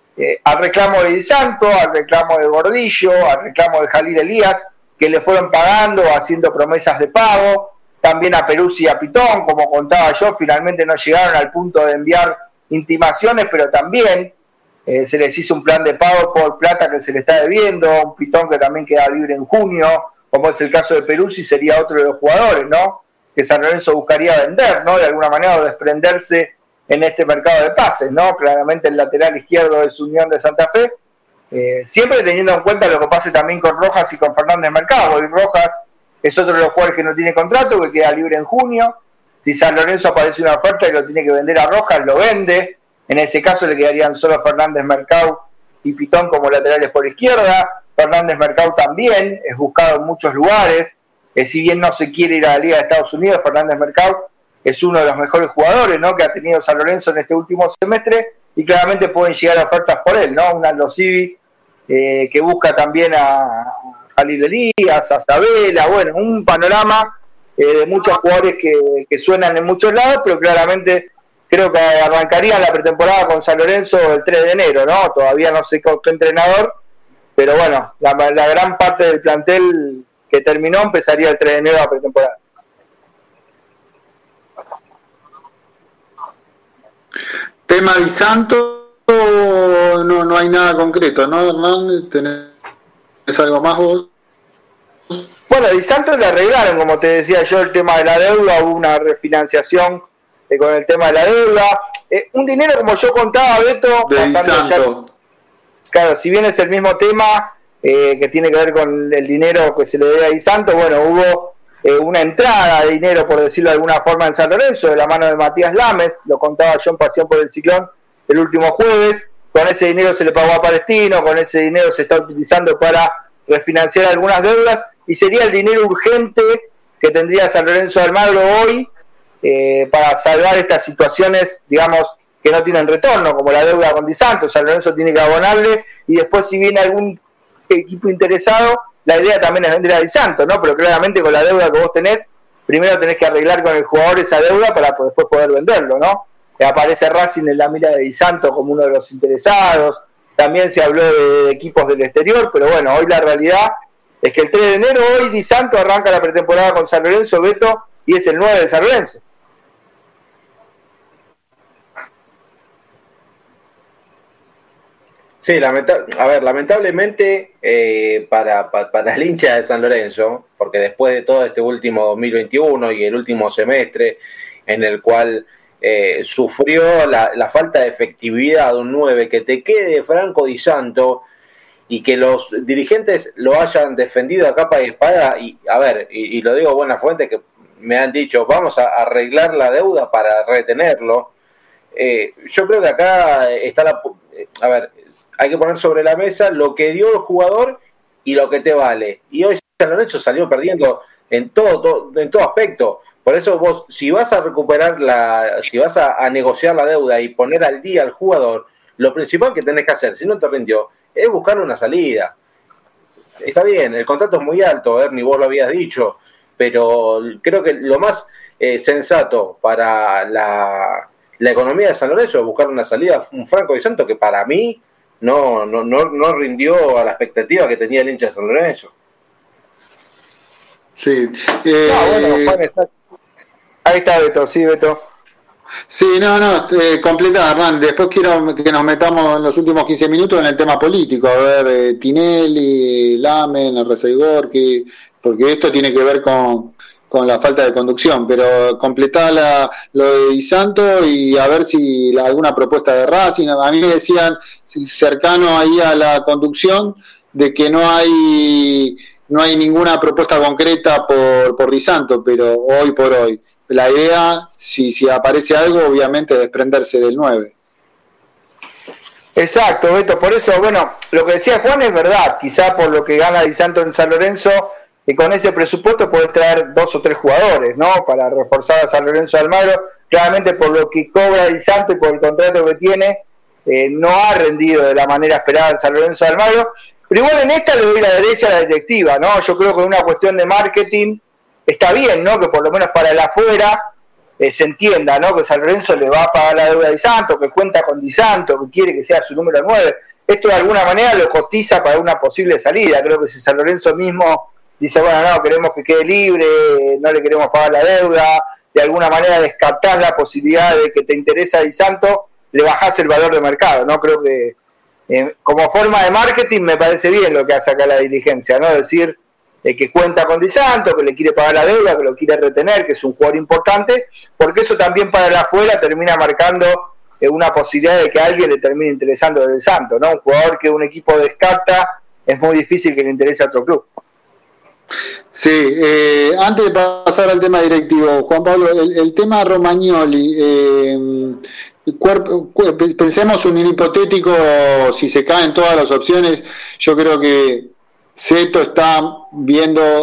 al reclamo de Di Santo, al reclamo de Gordillo, al reclamo de Jalil Elías, que le fueron pagando, haciendo promesas de pago, también a Peruzzi y a Pitón, como contaba yo, finalmente no llegaron al punto de enviar intimaciones, pero también se les hizo un plan de pago por plata que se le está debiendo, un Pitón que también queda libre en junio, como es el caso de Peruzzi, sería otro de los jugadores, ¿no? Que San Lorenzo buscaría vender, ¿no? De alguna manera, o desprenderse en este mercado de pases, ¿no? Claramente el lateral izquierdo es Unión de Santa Fe, siempre teniendo en cuenta lo que pase también con Rojas y con Fernández Mercado. Y Rojas es otro de los jugadores que no tiene contrato, que queda libre en junio. Si San Lorenzo aparece una oferta y lo tiene que vender a Rojas, lo vende. En ese caso le quedarían solo Fernández Mercado y Pitón como laterales por izquierda. Fernández Mercado también es buscado en muchos lugares. Si bien no se quiere ir a la Liga de Estados Unidos, Fernández Mercado es uno de los mejores jugadores, ¿no?, que ha tenido San Lorenzo en este último semestre, y claramente pueden llegar ofertas por él, ¿no? Un Aldo Civi que busca también a Jalil Elías, a Sabela, bueno, un panorama de muchos jugadores que suenan en muchos lados, pero claramente creo que arrancarían la pretemporada con San Lorenzo el 3 de enero, ¿no? Todavía no sé con qué entrenador, pero bueno, la gran parte del plantel que terminó empezaría el 3 de enero la pretemporada. Tema Di Santo, no hay nada concreto, ¿no, Hernán? ¿Tenés algo más vos? Bueno, Di Santo le arreglaron, como te decía yo, el tema de la deuda, hubo una refinanciación con el tema de la deuda. Un dinero, como yo contaba, Beto, de Di Santo. Claro, si bien es el mismo tema que tiene que ver con el dinero que se le debe a Di Santo, bueno, hubo una entrada de dinero, por decirlo de alguna forma, en San Lorenzo, de la mano de Matías Lames, lo contaba yo en Pasión por el Ciclón el último jueves. Con ese dinero se le pagó a Palestino, con ese dinero se está utilizando para refinanciar algunas deudas, y sería el dinero urgente que tendría San Lorenzo de Almagro hoy para salvar estas situaciones, digamos, que no tienen retorno, como la deuda con Di Santo. San Lorenzo tiene que abonarle, y después, si viene algún equipo interesado, la idea también es vender a Di Santo, ¿no? Pero claramente con la deuda que vos tenés, primero tenés que arreglar con el jugador esa deuda para después poder venderlo, ¿no? Aparece Racing en la mira de Di Santo como uno de los interesados. También se habló de equipos del exterior, pero bueno, hoy la realidad es que el 3 de enero, hoy Di Santo arranca la pretemporada con San Lorenzo, Beto, y es el 9 de San Lorenzo. Sí, lamentablemente para el hincha de San Lorenzo, porque después de todo este último 2021 y el último semestre en el cual sufrió la falta de efectividad de un 9, que te quede Franco Di Santo y que los dirigentes lo hayan defendido a capa y espada, y lo digo buena fuente, que me han dicho vamos a arreglar la deuda para retenerlo. Yo creo que acá está hay que poner sobre la mesa lo que dio el jugador y lo que te vale, y hoy San Lorenzo salió perdiendo en todo aspecto. Por eso vos, si vas a recuperar si vas a negociar la deuda y poner al día al jugador, lo principal que tenés que hacer, si no te rindió, es buscar una salida. Está bien, el contrato es muy alto, Ernie, vos lo habías dicho, pero creo que lo más sensato para la economía de San Lorenzo es buscar una salida, un Franco Di Santo que para mí no rindió a la expectativa que tenía el hincha de San Lorenzo. Sí. Bueno, Juan, ahí está Beto, sí, Beto. Sí, completa, Hernán. Después quiero que nos metamos en los últimos 15 minutos en el tema político, a ver, Tinelli, Lamen, R6 Gorki, porque esto tiene que ver con la falta de conducción, pero completá lo de Di Santo y a ver si alguna propuesta de Racing. A mí me decían, cercano ahí a la conducción, de que no hay ninguna propuesta concreta por Di Santo, pero hoy por hoy la idea, si aparece algo, obviamente desprenderse del 9. Exacto, Beto, por eso, bueno, lo que decía Juan es verdad, quizá por lo que gana Di Santo en San Lorenzo, y con ese presupuesto podés traer 2 o 3 jugadores, ¿no?, para reforzar a San Lorenzo de Almagro. Claramente por lo que cobra Di Santo y por el contrato que tiene, no ha rendido de la manera esperada en San Lorenzo de Almagro, pero igual en esta le doy la derecha a la directiva, ¿no? Yo creo que en una cuestión de marketing está bien, ¿no?, que por lo menos para el afuera se entienda, ¿no?, que San Lorenzo le va a pagar la deuda a Di Santo, que cuenta con Di Santo, que quiere que sea su número 9. Esto de alguna manera lo cotiza para una posible salida. Creo que si San Lorenzo mismo dice, bueno, no, queremos que quede libre, no le queremos pagar la deuda, de alguna manera descartás la posibilidad de que te interesa Di Santo, le bajás el valor de mercado, ¿no? Creo que como forma de marketing me parece bien lo que hace acá la dirigencia, ¿no? Decir que cuenta con Di Santo, que le quiere pagar la deuda, que lo quiere retener, que es un jugador importante, porque eso también para el afuera termina marcando una posibilidad de que a alguien le termine interesando de Di Santo, ¿no? Un jugador que un equipo descarta, es muy difícil que le interese a otro club. Sí, antes de pasar al tema directivo, Juan Pablo, el tema Romagnoli, pensemos un hipotético, si se caen todas las opciones, yo creo que Seto está viendo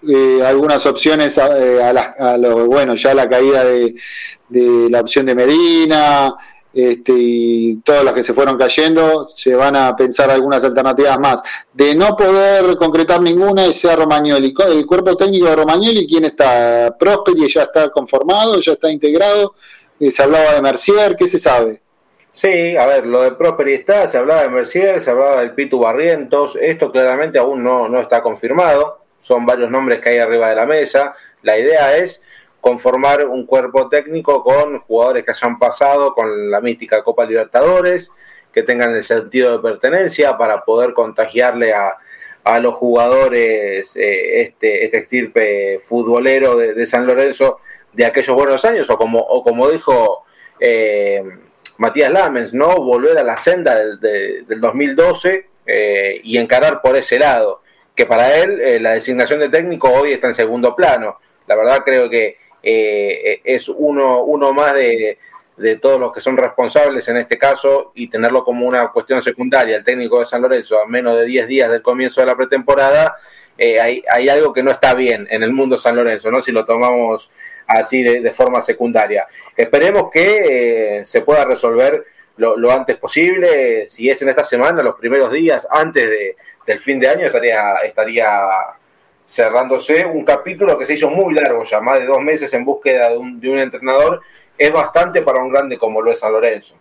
algunas opciones ya la caída de la opción de Medina, y todas las que se fueron cayendo, se van a pensar algunas alternativas más. De no poder concretar ninguna, sea Romagnoli. El cuerpo técnico de Romagnoli, ¿quién está? Prosperi ya está conformado, ya está integrado. Se hablaba de Mercier, ¿qué se sabe? Sí, a ver, lo de Prosperi está, se hablaba de Mercier, se hablaba del Pitu Barrientos, esto claramente aún no está confirmado, son varios nombres que hay arriba de la mesa. La idea es conformar un cuerpo técnico con jugadores que hayan pasado con la mística Copa Libertadores, que tengan el sentido de pertenencia para poder contagiarle a los jugadores este estirpe futbolero de San Lorenzo de aquellos buenos años, o como dijo Matías Lamens, ¿no? Volver a la senda del 2012 y encarar por ese lado, que para él la designación de técnico hoy está en segundo plano. La verdad creo que es uno más de todos los que son responsables en este caso, y tenerlo como una cuestión secundaria, el técnico de San Lorenzo, a menos de 10 días del comienzo de la pretemporada, hay algo que no está bien en el mundo San Lorenzo, ¿no? Si lo tomamos así de forma secundaria. Esperemos que se pueda resolver lo antes posible. Si es en esta semana, los primeros días antes del fin de año, estaría cerrándose un capítulo que se hizo muy largo, ya más de 2 meses en búsqueda de un entrenador. Es bastante para un grande como lo es San Lorenzo.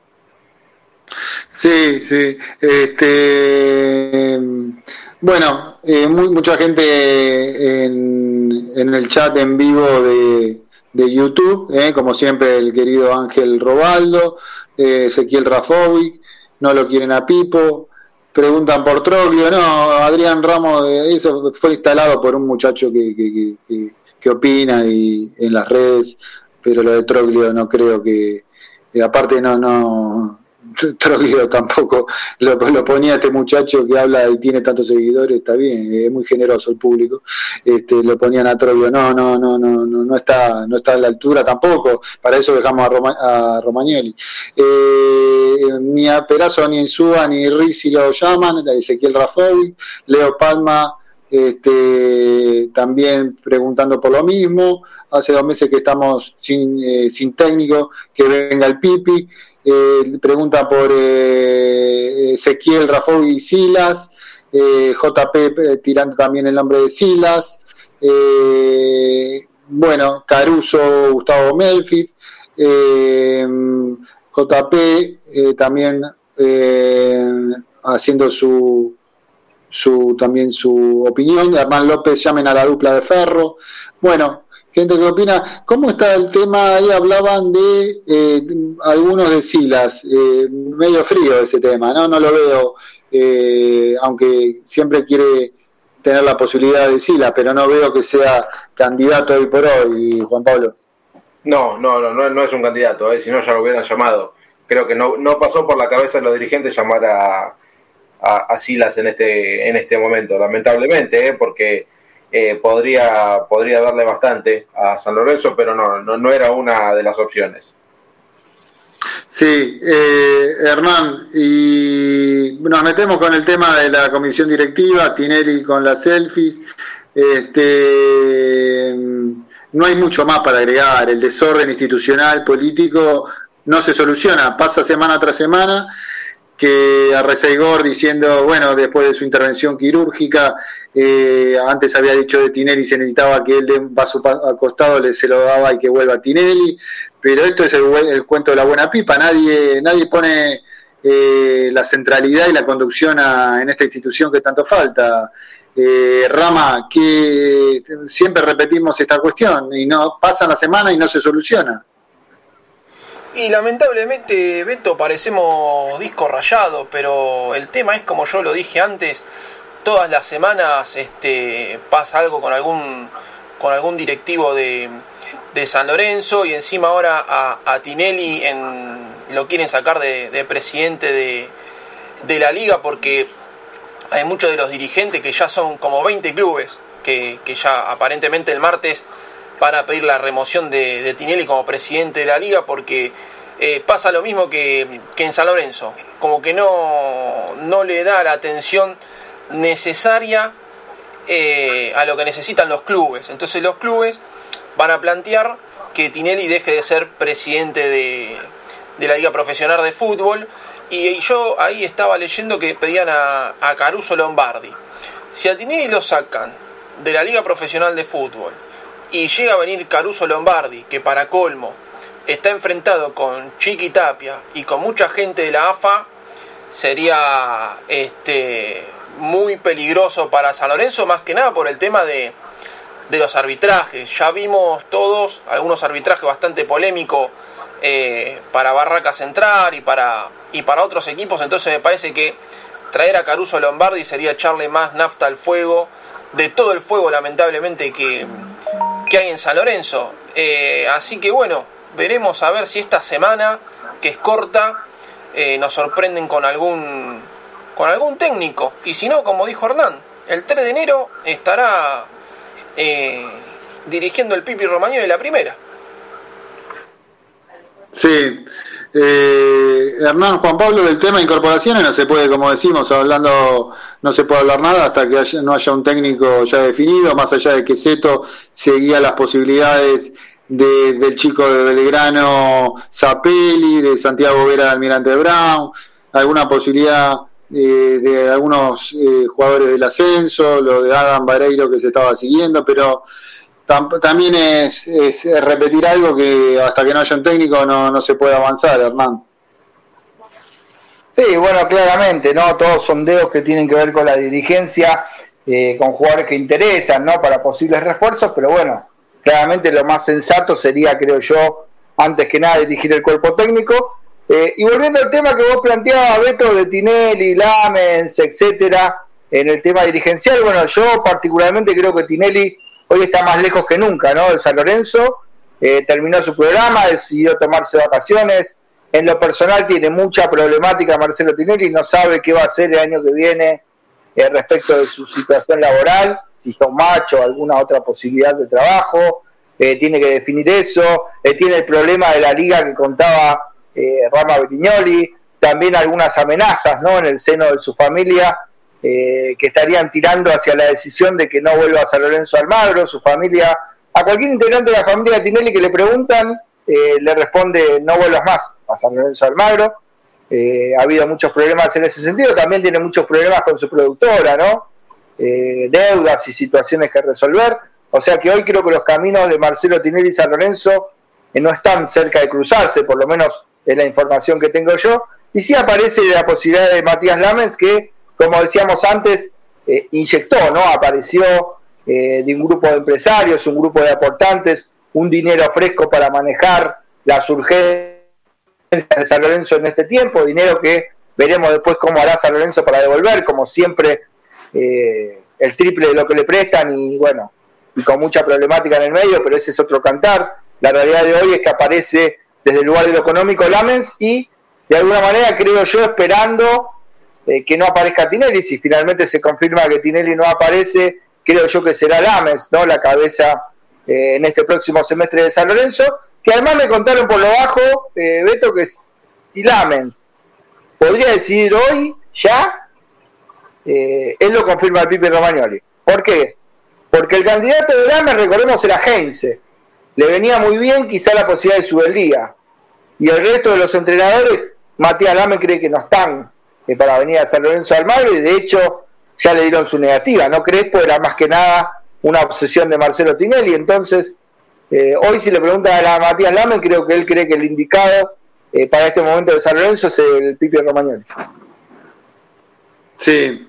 Sí. Bueno, mucha gente en el chat en vivo de YouTube, como siempre el querido Ángel Robaldo, Ezequiel Rafovic, no lo quieren a Pipo. Preguntan por Troglio. No, Adrián Ramos, eso fue instalado por un muchacho que opina y en las redes, pero lo de Troglio no creo que, aparte no Troglio tampoco lo ponía este muchacho que habla y tiene tantos seguidores, está bien, es muy generoso el público, lo ponían a Troglio, no está a la altura tampoco, para eso dejamos a Romagnoli. Ni a Perazo, ni Insúa, ni Rizzi lo llaman, Ezequiel Rafovic, Leo Palma, también preguntando por lo mismo. Hace 2 meses que estamos sin técnico, que venga el Pipi. Pregunta por Ezequiel Rafovic y Silas, JP tirando también el nombre de Silas, Caruso, Gustavo Melfi, JP también haciendo su opinión. Hernán López, llamen a la dupla de Ferro. Bueno, gente que opina. ¿Cómo está el tema? Ahí hablaban de algunos de Silas, medio frío ese tema, no lo veo, aunque siempre quiere tener la posibilidad de Silas, pero no veo que sea candidato hoy por hoy, Juan Pablo. No es un candidato, si no ya lo hubieran llamado. Creo que no pasó por la cabeza de los dirigentes llamar a Silas en este momento, lamentablemente, porque podría darle bastante a San Lorenzo, pero no era una de las opciones. Sí, Hernán, y nos metemos con el tema de la comisión directiva, Tinelli con las selfies. No hay mucho más para agregar. El desorden institucional, político, no se soluciona, pasa semana tras semana. Que a Reseigor diciendo, después de su intervención quirúrgica, antes había dicho de Tinelli, se necesitaba que él dé un paso al costado, se lo daba y que vuelva a Tinelli, pero esto es el cuento de la buena pipa, nadie pone la centralidad y la conducción en esta institución que tanto falta. Rama, que siempre repetimos esta cuestión y no pasa la semana y no se soluciona. Y lamentablemente, Beto, parecemos disco rayado, pero el tema es, como yo lo dije antes, todas las semanas pasa algo con algún directivo de San Lorenzo, y encima ahora a Tinelli lo quieren sacar de presidente de la liga, porque hay muchos de los dirigentes que ya son como 20 clubes que ya aparentemente el martes para pedir la remoción de Tinelli como presidente de la liga, porque pasa lo mismo que en San Lorenzo, como que no le da la atención necesaria a lo que necesitan los clubes. Entonces los clubes van a plantear que Tinelli deje de ser presidente de la Liga Profesional de Fútbol, y yo ahí estaba leyendo que pedían a Caruso Lombardi. Si a Tinelli lo sacan de la Liga Profesional de Fútbol y llega a venir Caruso Lombardi, que para colmo está enfrentado con Chiqui Tapia y con mucha gente de la AFA, sería muy peligroso para San Lorenzo, más que nada por el tema de los arbitrajes. Ya vimos todos algunos arbitrajes bastante polémicos para Barraca Central y para otros equipos. Entonces me parece que traer a Caruso Lombardi sería echarle más nafta al fuego, de todo el fuego lamentablemente que hay en San Lorenzo. Así que bueno, veremos a ver si esta semana, que es corta, nos sorprenden con algún técnico. Y si no, como dijo Hernán, el 3 de enero estará dirigiendo el Pipi Romagnoli en la primera. Sí. Hernán, Juan Pablo, del tema de incorporaciones no se puede, como decimos, no se puede hablar nada hasta que no haya un técnico ya definido, más allá de que Seto seguía las posibilidades del chico de Belgrano Zapelli, de Santiago Vera de Almirante Brown, alguna posibilidad de algunos jugadores del ascenso, lo de Adam Vareiro que se estaba siguiendo, pero también es repetir algo que hasta que no haya un técnico no se puede avanzar, Hernán. Sí, bueno, claramente, ¿no? Todos sondeos que tienen que ver con la dirigencia, con jugadores que interesan, ¿no? Para posibles refuerzos, pero bueno, claramente lo más sensato sería, creo yo, antes que nada dirigir el cuerpo técnico. Y volviendo al tema que vos planteabas, Beto, de Tinelli, Lamens, etcétera, en el tema dirigencial, bueno, yo particularmente creo que Tinelli hoy está más lejos que nunca, ¿no? De San Lorenzo, terminó su programa, decidió tomarse vacaciones. En lo personal tiene mucha problemática Marcelo Tinelli, no sabe qué va a hacer el año que viene respecto de su situación laboral, si está un macho o alguna otra posibilidad de trabajo, tiene que definir eso, tiene el problema de la liga que contaba Rama Brignoli, también algunas amenazas, ¿no? En el seno de su familia, que estarían tirando hacia la decisión de que no vuelva a San Lorenzo Almagro. Su familia, a cualquier integrante de la familia de Tinelli que le preguntan, le responde: no vuelvas más a San Lorenzo Almagro. Ha habido muchos problemas en ese sentido, también tiene muchos problemas con su productora, ¿no? Deudas y situaciones que resolver, o sea que hoy creo que los caminos de Marcelo Tinelli y San Lorenzo no están cerca de cruzarse, por lo menos es la información que tengo yo. Y sí aparece la posibilidad de Matías Lamens, que, como decíamos antes, inyectó, ¿no? Apareció de un grupo de empresarios, un grupo de aportantes, un dinero fresco para manejar las urgencias de San Lorenzo en este tiempo, dinero que veremos después cómo hará San Lorenzo para devolver, como siempre, el triple de lo que le prestan, y bueno, y con mucha problemática en el medio, pero ese es otro cantar. La realidad de hoy es que aparece desde el lugar de lo económico Lamens, y de alguna manera creo yo esperando que no aparezca Tinelli. Si finalmente se confirma que Tinelli no aparece, creo yo que será Lamens, ¿no? La cabeza en este próximo semestre de San Lorenzo, que además me contaron por lo bajo, Beto, que si Lamens podría decidir hoy, ya, él lo confirma el Pipi Romagnoli. ¿Por qué? Porque el candidato de Lamens, recordemos, era Heinze. Le venía muy bien quizá la posibilidad de Subeldía. Y el resto de los entrenadores, Matías Lamens cree que no están para venir a San Lorenzo de Almagro, y de hecho ya le dieron su negativa, ¿no? Crespo era más que nada una obsesión de Marcelo Tinelli. Entonces, hoy si le preguntan a Matías Lamens, creo que él cree que el indicado para este momento de San Lorenzo es el Pipi Romagnoli. Sí.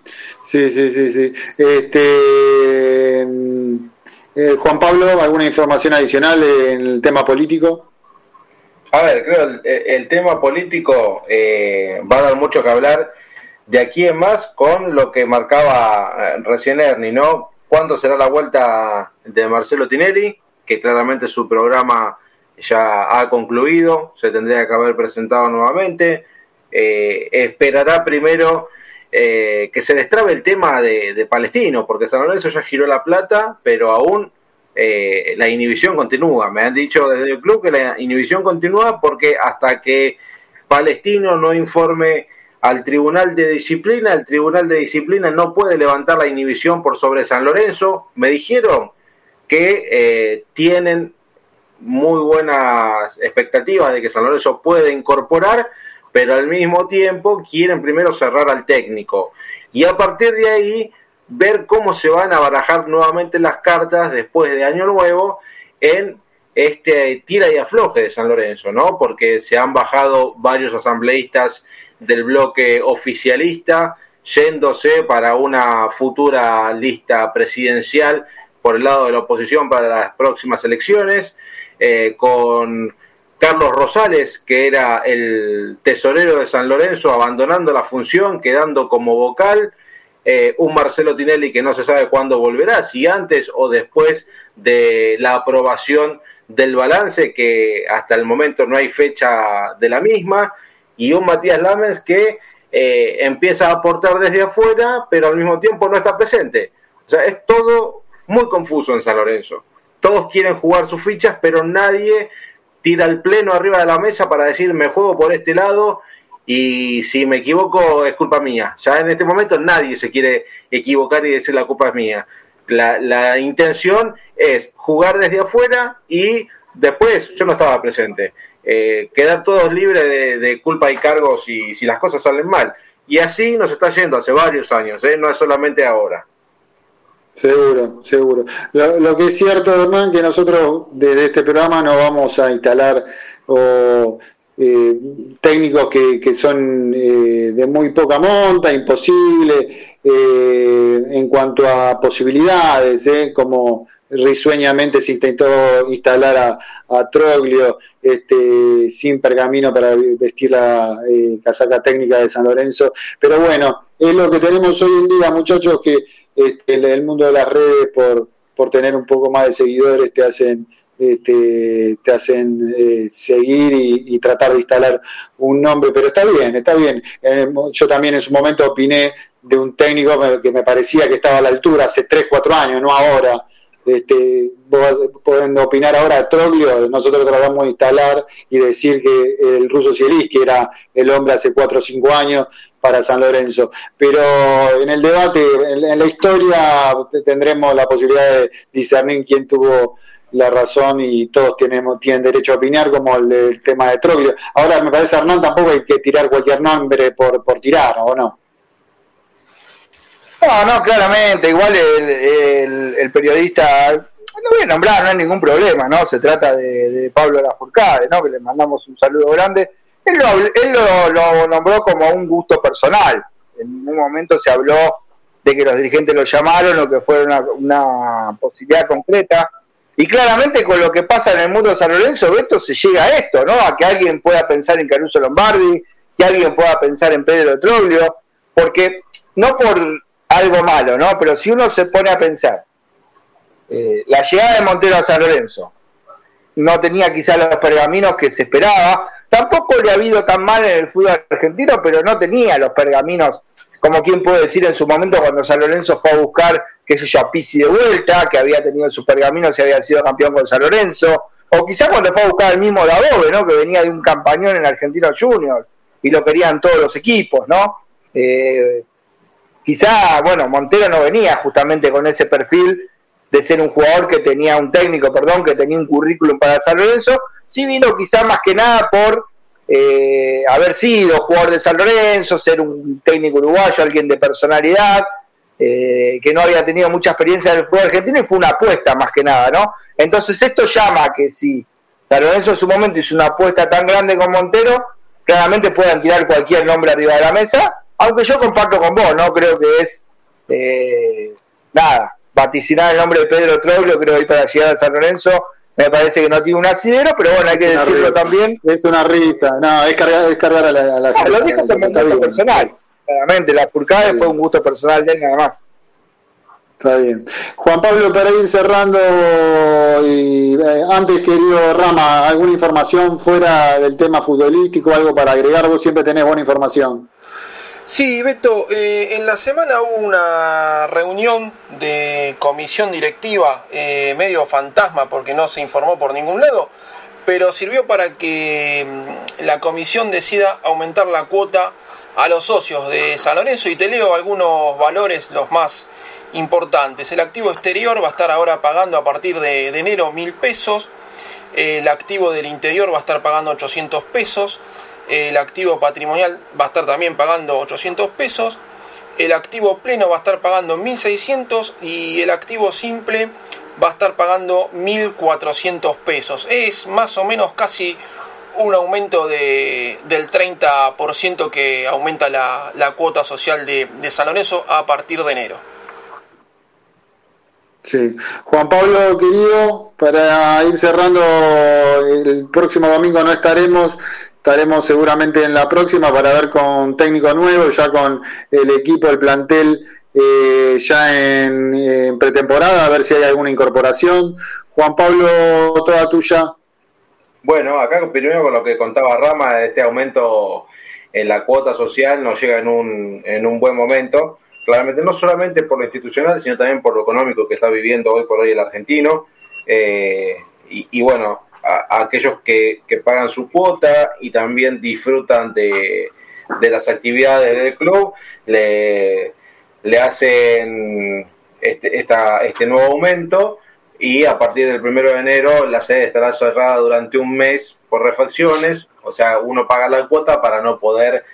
Juan Pablo, ¿alguna información adicional en el tema político? A ver, creo el tema político va a dar mucho que hablar de aquí en más, con lo que marcaba recién Ernie, ¿no? ¿Cuándo será la vuelta de Marcelo Tinelli? Que claramente su programa ya ha concluido, se tendría que haber presentado nuevamente. Esperará primero que se destrabe el tema de Palestino, porque San Lorenzo ya giró la plata, pero aún la inhibición continúa. Me han dicho desde el club que la inhibición continúa porque hasta que Palestino no informe al Tribunal de Disciplina. El Tribunal de Disciplina no puede levantar la inhibición por sobre San Lorenzo. Me dijeron que tienen muy buenas expectativas de que San Lorenzo pueda incorporar, pero al mismo tiempo quieren primero cerrar al técnico. Y a partir de ahí, ver cómo se van a barajar nuevamente las cartas después de Año Nuevo en este tira y afloje de San Lorenzo, ¿no? Porque se han bajado varios asambleístas del bloque oficialista, yéndose para una futura lista presidencial por el lado de la oposición para las próximas elecciones, con Carlos Rosales, que era el tesorero de San Lorenzo, abandonando la función, quedando como vocal, un Marcelo Tinelli que no se sabe cuándo volverá, si antes o después de la aprobación del balance, que hasta el momento no hay fecha de la misma, y un Matías Lammens que empieza a aportar desde afuera, pero al mismo tiempo no está presente. O sea, es todo muy confuso en San Lorenzo. Todos quieren jugar sus fichas, pero nadie tira el pleno arriba de la mesa para decir me juego por este lado y si me equivoco es culpa mía. Ya en este momento nadie se quiere equivocar y decir la culpa es mía. La intención es jugar desde afuera y después yo no estaba presente. Quedar todos libres de culpa y cargos si las cosas salen mal. Y así nos está yendo hace varios años, no es solamente ahora. Seguro. Lo que es cierto, Hernán, que nosotros desde este programa no vamos a instalar técnicos que son de muy poca monta, imposible en cuanto a posibilidades, como risueñamente se intentó instalar a Troglio sin pergamino para vestir la casaca técnica de San Lorenzo, pero bueno, es lo que tenemos hoy en día, muchachos, que el mundo de las redes por tener un poco más de seguidores te hacen seguir y tratar de instalar un nombre, pero está bien. Yo también en su momento opiné de un técnico que me parecía que estaba a la altura hace 3-4 años, no ahora. Vos podés opinar ahora de Troglio, nosotros tratamos de instalar y decir que el ruso Zielinski era el hombre hace 4 o 5 años para San Lorenzo, pero en el debate, en la historia tendremos la posibilidad de discernir quién tuvo la razón y todos tienen derecho a opinar, como el tema de Troglio. Ahora me parece, Hernán, tampoco hay que tirar cualquier nombre por tirar, ¿o no? No, claramente, igual el periodista, lo voy a nombrar, no hay ningún problema, ¿no? Se trata de Pablo Lafourcade, ¿no? Que le mandamos un saludo grande. Él lo nombró como un gusto personal. En un momento se habló de que los dirigentes lo llamaron o que fue una posibilidad concreta. Y claramente con lo que pasa en el mundo de San Lorenzo, Beto, se llega a esto, ¿no? A que alguien pueda pensar en Caruso Lombardi, que alguien pueda pensar en Pedro Troglio, porque no por algo malo, ¿no? Pero si uno se pone a pensar, la llegada de Montero a San Lorenzo no tenía quizás los pergaminos que se esperaba, tampoco le ha habido tan mal en el fútbol argentino, pero no tenía los pergaminos, como quien puede decir en su momento cuando San Lorenzo fue a buscar, qué sé yo, a Pizzi de vuelta, que había tenido sus pergaminos y había sido campeón con San Lorenzo, o quizás cuando fue a buscar el mismo Dabove, ¿no? Que venía de un campañón en Argentinos Juniors y lo querían todos los equipos, ¿no? Quizá, bueno, Montero no venía justamente con ese perfil de ser un jugador que tenía un técnico, que tenía un currículum para San Lorenzo, sí vino quizá más que nada por haber sido jugador de San Lorenzo, ser un técnico uruguayo, alguien de personalidad, que no había tenido mucha experiencia en el fútbol argentino y fue una apuesta más que nada, ¿no? Entonces esto llama a que si San Lorenzo en su momento hizo una apuesta tan grande con Montero, claramente puedan tirar cualquier nombre arriba de la mesa, aunque yo comparto con vos, ¿no? Creo que es, vaticinar el nombre de Pedro Troglio, creo que para llegar a San Lorenzo me parece que no tiene un asidero, pero bueno, hay que decirlo también. Es una risa, no, es cargar a la gente. Lo dijo como un gusto personal, claramente, Lafourcade fue un gusto personal de él nada más. Está bien. Juan Pablo, para ir cerrando, y antes, querido Rama, ¿alguna información fuera del tema futbolístico, algo para agregar? Vos siempre tenés buena información. Sí, Beto, en la semana hubo una reunión de comisión directiva, medio fantasma porque no se informó por ningún lado, pero sirvió para que la comisión decida aumentar la cuota a los socios de San Lorenzo y te leo algunos valores, los más importantes. El activo exterior va a estar ahora pagando a partir de enero 1.000 pesos. El activo del interior va a estar pagando 800 pesos. El activo patrimonial va a estar también pagando 800 pesos. El activo pleno va a estar pagando 1.600 y el activo simple va a estar pagando 1.400 pesos. Es más o menos casi un aumento del 30% que aumenta la cuota social de San Lorenzo a partir de enero. Sí. Juan Pablo, querido, para ir cerrando, el próximo domingo no estaremos seguramente en la próxima para ver con técnico nuevo, ya con el equipo, el plantel ya en pretemporada, a ver si hay alguna incorporación. Juan Pablo, toda tuya. Bueno, acá primero con lo que contaba Rama, este aumento en la cuota social nos llega en un buen momento, claramente no solamente por lo institucional, sino también por lo económico que está viviendo hoy por hoy el argentino, y bueno, a aquellos que pagan su cuota y también disfrutan de las actividades del club, le hacen este nuevo aumento. Y a partir del 1 de enero la sede estará cerrada durante un mes por refacciones, o sea, uno paga la cuota para no poder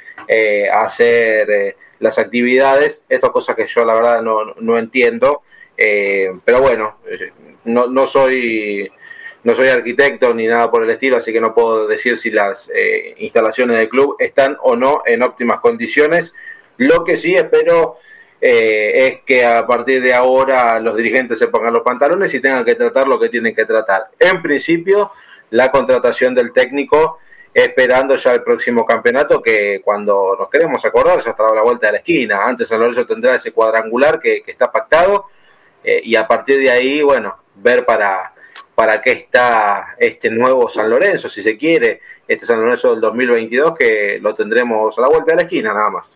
hacer las actividades. Estas cosas que yo la verdad no entiendo, pero bueno, no soy arquitecto ni nada por el estilo, así que no puedo decir si las instalaciones del club están o no en óptimas condiciones. Lo que sí espero es que a partir de ahora los dirigentes se pongan los pantalones y tengan que tratar lo que tienen que tratar. En principio, la contratación del técnico, esperando ya el próximo campeonato, que cuando nos queremos acordar ya estará a la vuelta de la esquina. Antes San Lorenzo tendrá ese cuadrangular que está pactado, y a partir de ahí, bueno, ver para qué está este nuevo San Lorenzo, si se quiere, este San Lorenzo del 2022, que lo tendremos a la vuelta de la esquina nada más.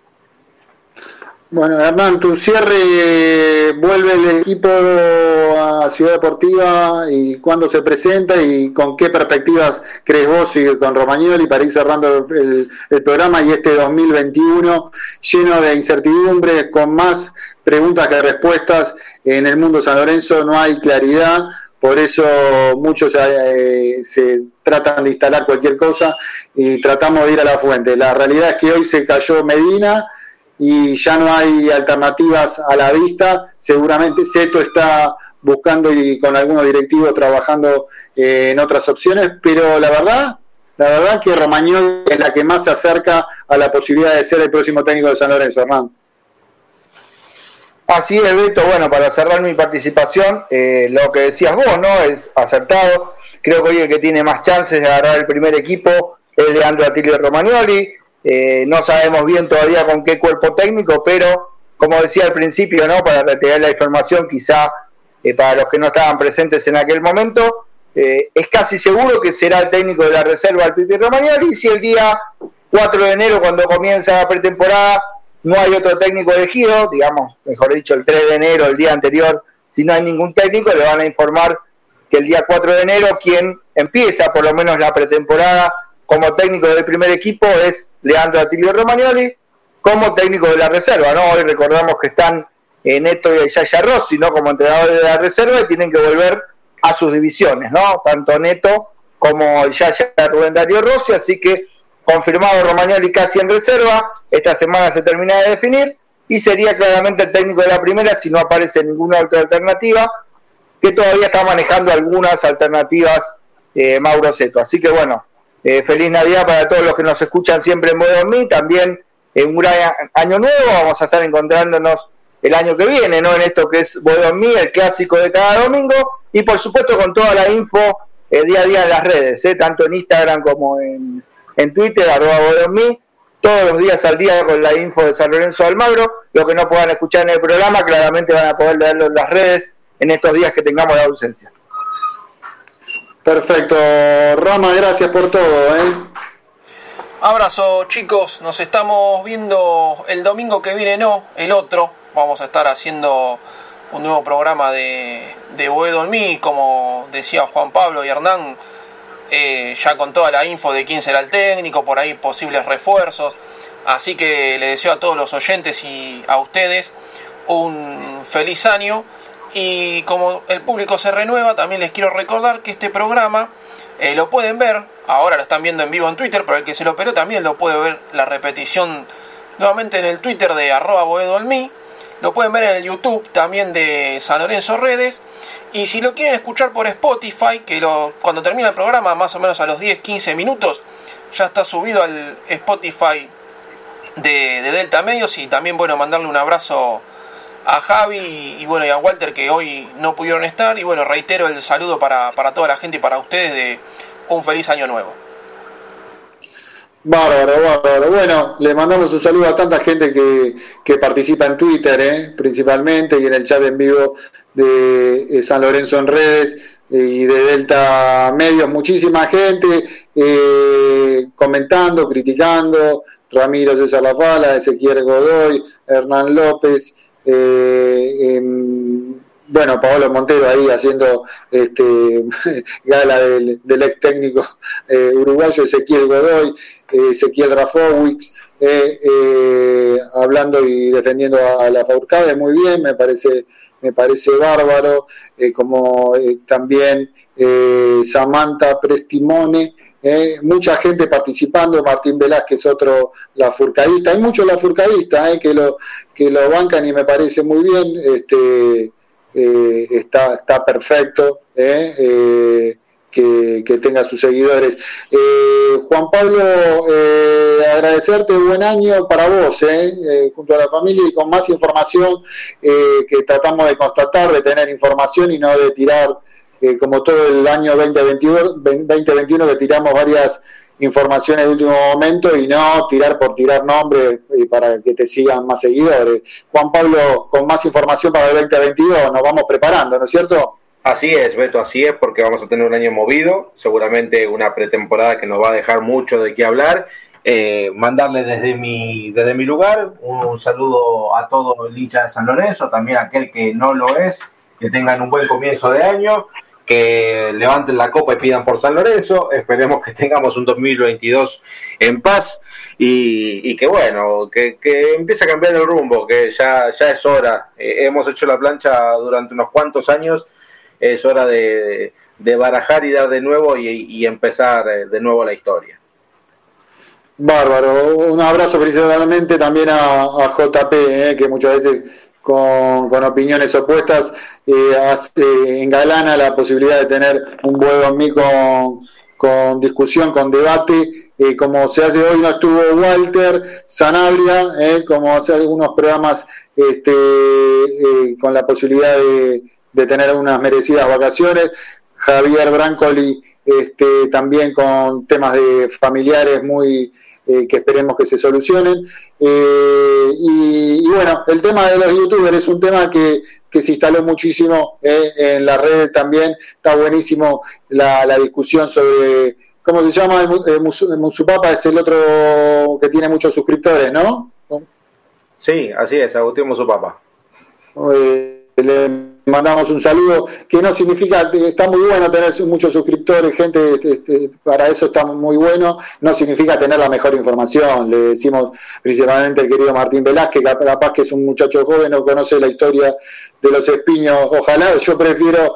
Bueno, Hernán, tu cierre, vuelve el equipo a Ciudad Deportiva y cuándo se presenta y con qué perspectivas crees vos y con Romagnoli para ir cerrando el programa y este 2021 lleno de incertidumbres, con más preguntas que respuestas. En el mundo San Lorenzo no hay claridad, por eso muchos se tratan de instalar cualquier cosa y tratamos de ir a la fuente. La realidad es que hoy se cayó Medina y ya no hay alternativas a la vista. Seguramente Seto está buscando y con algunos directivos trabajando en otras opciones, pero la verdad que Romagnoli es la que más se acerca a la posibilidad de ser el próximo técnico de San Lorenzo, Hernán. Así es, Beto. Bueno, para cerrar mi participación, lo que decías vos, ¿no? Es acertado. Creo que hoy el que tiene más chances de agarrar el primer equipo es Leandro Atilio Romagnoli. No sabemos bien todavía con qué cuerpo técnico, pero como decía al principio, ¿no? Para retirar la información, quizá para los que no estaban presentes en aquel momento, es casi seguro que será el técnico de la reserva el Pipi Romagnoli. Y si el día 4 de enero, cuando comienza la pretemporada, no hay otro técnico elegido, digamos, mejor dicho, el 3 de enero, el día anterior, si no hay ningún técnico, le van a informar que el día 4 de enero quien empieza por lo menos la pretemporada como técnico del primer equipo es Leandro Atilio Romagnoli, como técnico de la reserva, ¿no? Hoy recordamos que están Neto y Yaya Rossi, ¿no? Como entrenadores de la reserva, y tienen que volver a sus divisiones, ¿no? Tanto Neto como Yaya Rubén Darío Rossi, así que confirmado Romagnoli casi en reserva. Esta semana se termina de definir y sería claramente el técnico de la primera si no aparece ninguna otra alternativa, que todavía está manejando algunas alternativas Mauro Seto. Así que bueno, feliz Navidad para todos los que nos escuchan siempre en Voy a Dormir. También un gran año nuevo. Vamos a estar encontrándonos el año que viene, ¿no? En esto que es Voy a Dormir, el clásico de cada domingo, y por supuesto con toda la info día a día en las redes, tanto en Instagram como en Twitter, @Voy todos los días al día con la info de San Lorenzo de Almagro. Lo que no puedan escuchar en el programa, claramente van a poder leerlo en las redes en estos días que tengamos la ausencia. Perfecto, Rama, gracias por todo. Abrazo, chicos, nos estamos viendo el domingo que viene, no, el otro. Vamos a estar haciendo un nuevo programa de Boedo en mí, como decía Juan Pablo y Hernán, ya con toda la info de quién será el técnico, por ahí posibles refuerzos. Así que le deseo a todos los oyentes y a ustedes un feliz año. Y como el público se renueva, también les quiero recordar que este programa lo pueden ver, ahora lo están viendo en vivo en Twitter, pero el que se lo perdió también lo puede ver la repetición nuevamente en el Twitter de @boedoenmi. Lo pueden ver en el YouTube también de San Lorenzo Redes. Y si lo quieren escuchar por Spotify, cuando termina el programa, más o menos a los 10-15 minutos, ya está subido al Spotify de Delta Medios. Y también, bueno, mandarle un abrazo a Javi y bueno, y a Walter, que hoy no pudieron estar. Y bueno, reitero el saludo para toda la gente y para ustedes de un feliz año nuevo. Bárbaro. Bueno, le mandamos un saludo a tanta gente que participa en Twitter, principalmente, y en el chat en vivo de San Lorenzo en Redes y de Delta Medios. Muchísima gente comentando, criticando. Ramiro César Lafala, Ezequiel Godoy, Hernán López, bueno, Paolo Montero ahí haciendo gala del ex técnico uruguayo Ezequiel Godoy, Ezequiel Rafowicz, hablando y defendiendo a la Fourcade, muy bien, me parece bárbaro, como también Samantha Prestimone, mucha gente participando, Martín Velázquez, otro lafurcadista, hay muchos lafurcadistas que lo bancan y me parece muy bien, está perfecto que tenga sus seguidores. Juan Pablo, agradecerte, buen año para vos, junto a la familia y con más información que tratamos de constatar, de tener información y no de tirar como todo el año 2021 que tiramos varias informaciones de último momento y no tirar por tirar nombres para que te sigan más seguidores. Juan Pablo, con más información para el 2022, nos vamos preparando, ¿no es cierto? Así es, Beto, así es, porque vamos a tener un año movido, seguramente una pretemporada que nos va a dejar mucho de qué hablar. Mandarle desde mi lugar un saludo a todo el hincha de San Lorenzo, también a aquel que no lo es, que tengan un buen comienzo de año, que levanten la copa y pidan por San Lorenzo. Esperemos que tengamos un 2022 en paz y que bueno, que empiece a cambiar el rumbo, que ya es hora. Hemos hecho la plancha durante unos cuantos años, es hora de barajar y dar de nuevo y empezar de nuevo la historia. Bárbaro, un abrazo principalmente también a JP, que muchas veces con opiniones opuestas engalana la posibilidad de tener un buen mí con discusión, con debate, como se hace hoy. No estuvo Walter Sanabria, como hace algunos programas con la posibilidad de tener unas merecidas vacaciones. Javier Brancoli también con temas de familiares muy que esperemos que se solucionen, y bueno, el tema de los youtubers es un tema que se instaló muchísimo en las redes también. Está buenísimo la discusión sobre, ¿cómo se llama? Musupapa es el otro que tiene muchos suscriptores, ¿no? Sí, así es, Agustín Musupapa. Le mandamos un saludo, que no significa, está muy bueno tener muchos suscriptores, gente, para eso está muy bueno, no significa tener la mejor información. Le decimos principalmente al querido Martín Velázquez, que capaz que es un muchacho joven, no conoce la historia de los Espiños. Ojalá, yo prefiero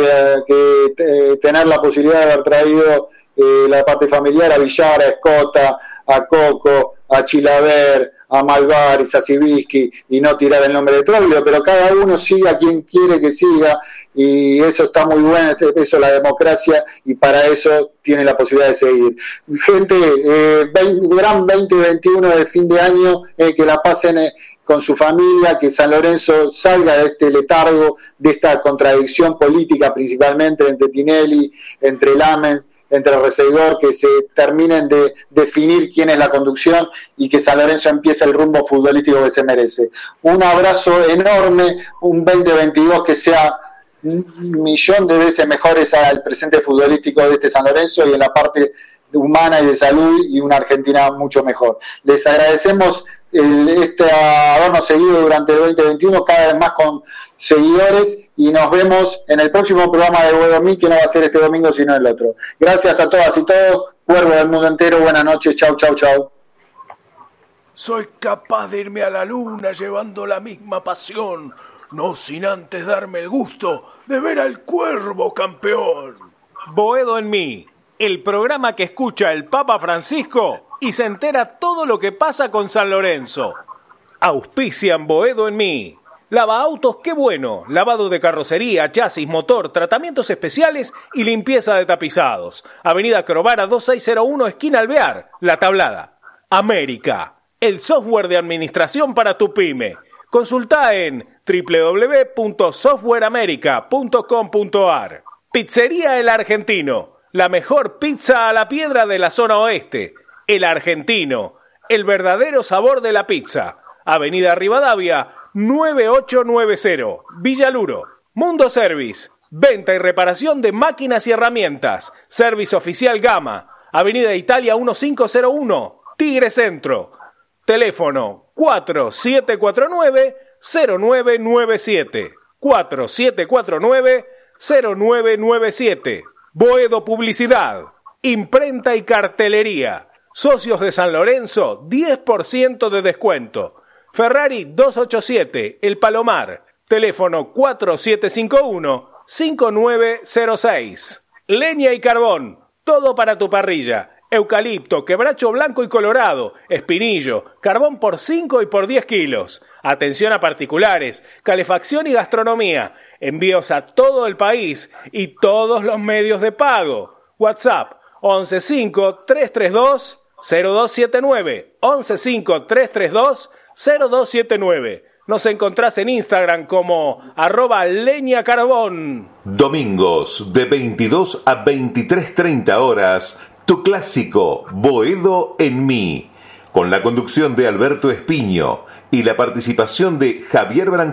tener la posibilidad de haber traído la parte familiar a Villar, a Escota, a Coco, a Chilaver, a Malvaris, a Sibisky, y no tirar el nombre de Troglio, pero cada uno siga a quien quiere que siga, y eso está muy bueno, eso es la democracia, y para eso tiene la posibilidad de seguir. Gente, gran 2021 de fin de año, que la pasen con su familia, que San Lorenzo salga de este letargo, de esta contradicción política principalmente entre Tinelli, entre Lamens, entre Receidor, que se terminen de definir quién es la conducción y que San Lorenzo empiece el rumbo futbolístico que se merece. Un abrazo enorme, un 2022 que sea un millón de veces mejores al presente futbolístico de este San Lorenzo y en la parte humana y de salud, y una Argentina mucho mejor. Les agradecemos habernos seguido durante el 2021, cada vez más con seguidores, y nos vemos en el próximo programa de Boedo Mí, que no va a ser este domingo sino el otro. Gracias a todas y todos, Cuervo del mundo entero, buenas noches, chau. Soy capaz de irme a la luna llevando la misma pasión, no sin antes darme el gusto de ver al Cuervo campeón. Boedo en mí, el programa que escucha el Papa Francisco y se entera todo lo que pasa con San Lorenzo. Auspician Boedo en mí. Lava autos, qué bueno. Lavado de carrocería, chasis, motor, tratamientos especiales y limpieza de tapizados. Avenida Crovara 2601, esquina Alvear, La Tablada. América, el software de administración para tu pyme. Consulta en www.softwareamerica.com.ar. Pizzería El Argentino, la mejor pizza a la piedra de la zona oeste. El Argentino, el verdadero sabor de la pizza. Avenida Rivadavia 9890, Villaluro. Mundo Service, venta y reparación de máquinas y herramientas. Service Oficial Gama, Avenida Italia 1501, Tigre Centro. Teléfono 4749-0997. 4749-0997. Boedo Publicidad, imprenta y cartelería. Socios de San Lorenzo, 10% de descuento. Ferrari 287, El Palomar. Teléfono 4751-5906. Leña y carbón, todo para tu parrilla. Eucalipto, quebracho blanco y colorado, espinillo, carbón por 5 y por 10 kilos. Atención a particulares, calefacción y gastronomía. Envíos a todo el país y todos los medios de pago. WhatsApp 115-332-0279. 115-332-0279. Nos encontrás en Instagram como @leñacarbón. Domingos de 22 a 23:30 horas, tu clásico Boedo en mí, con la conducción de Alberto Espiño y la participación de Javier Brancoli.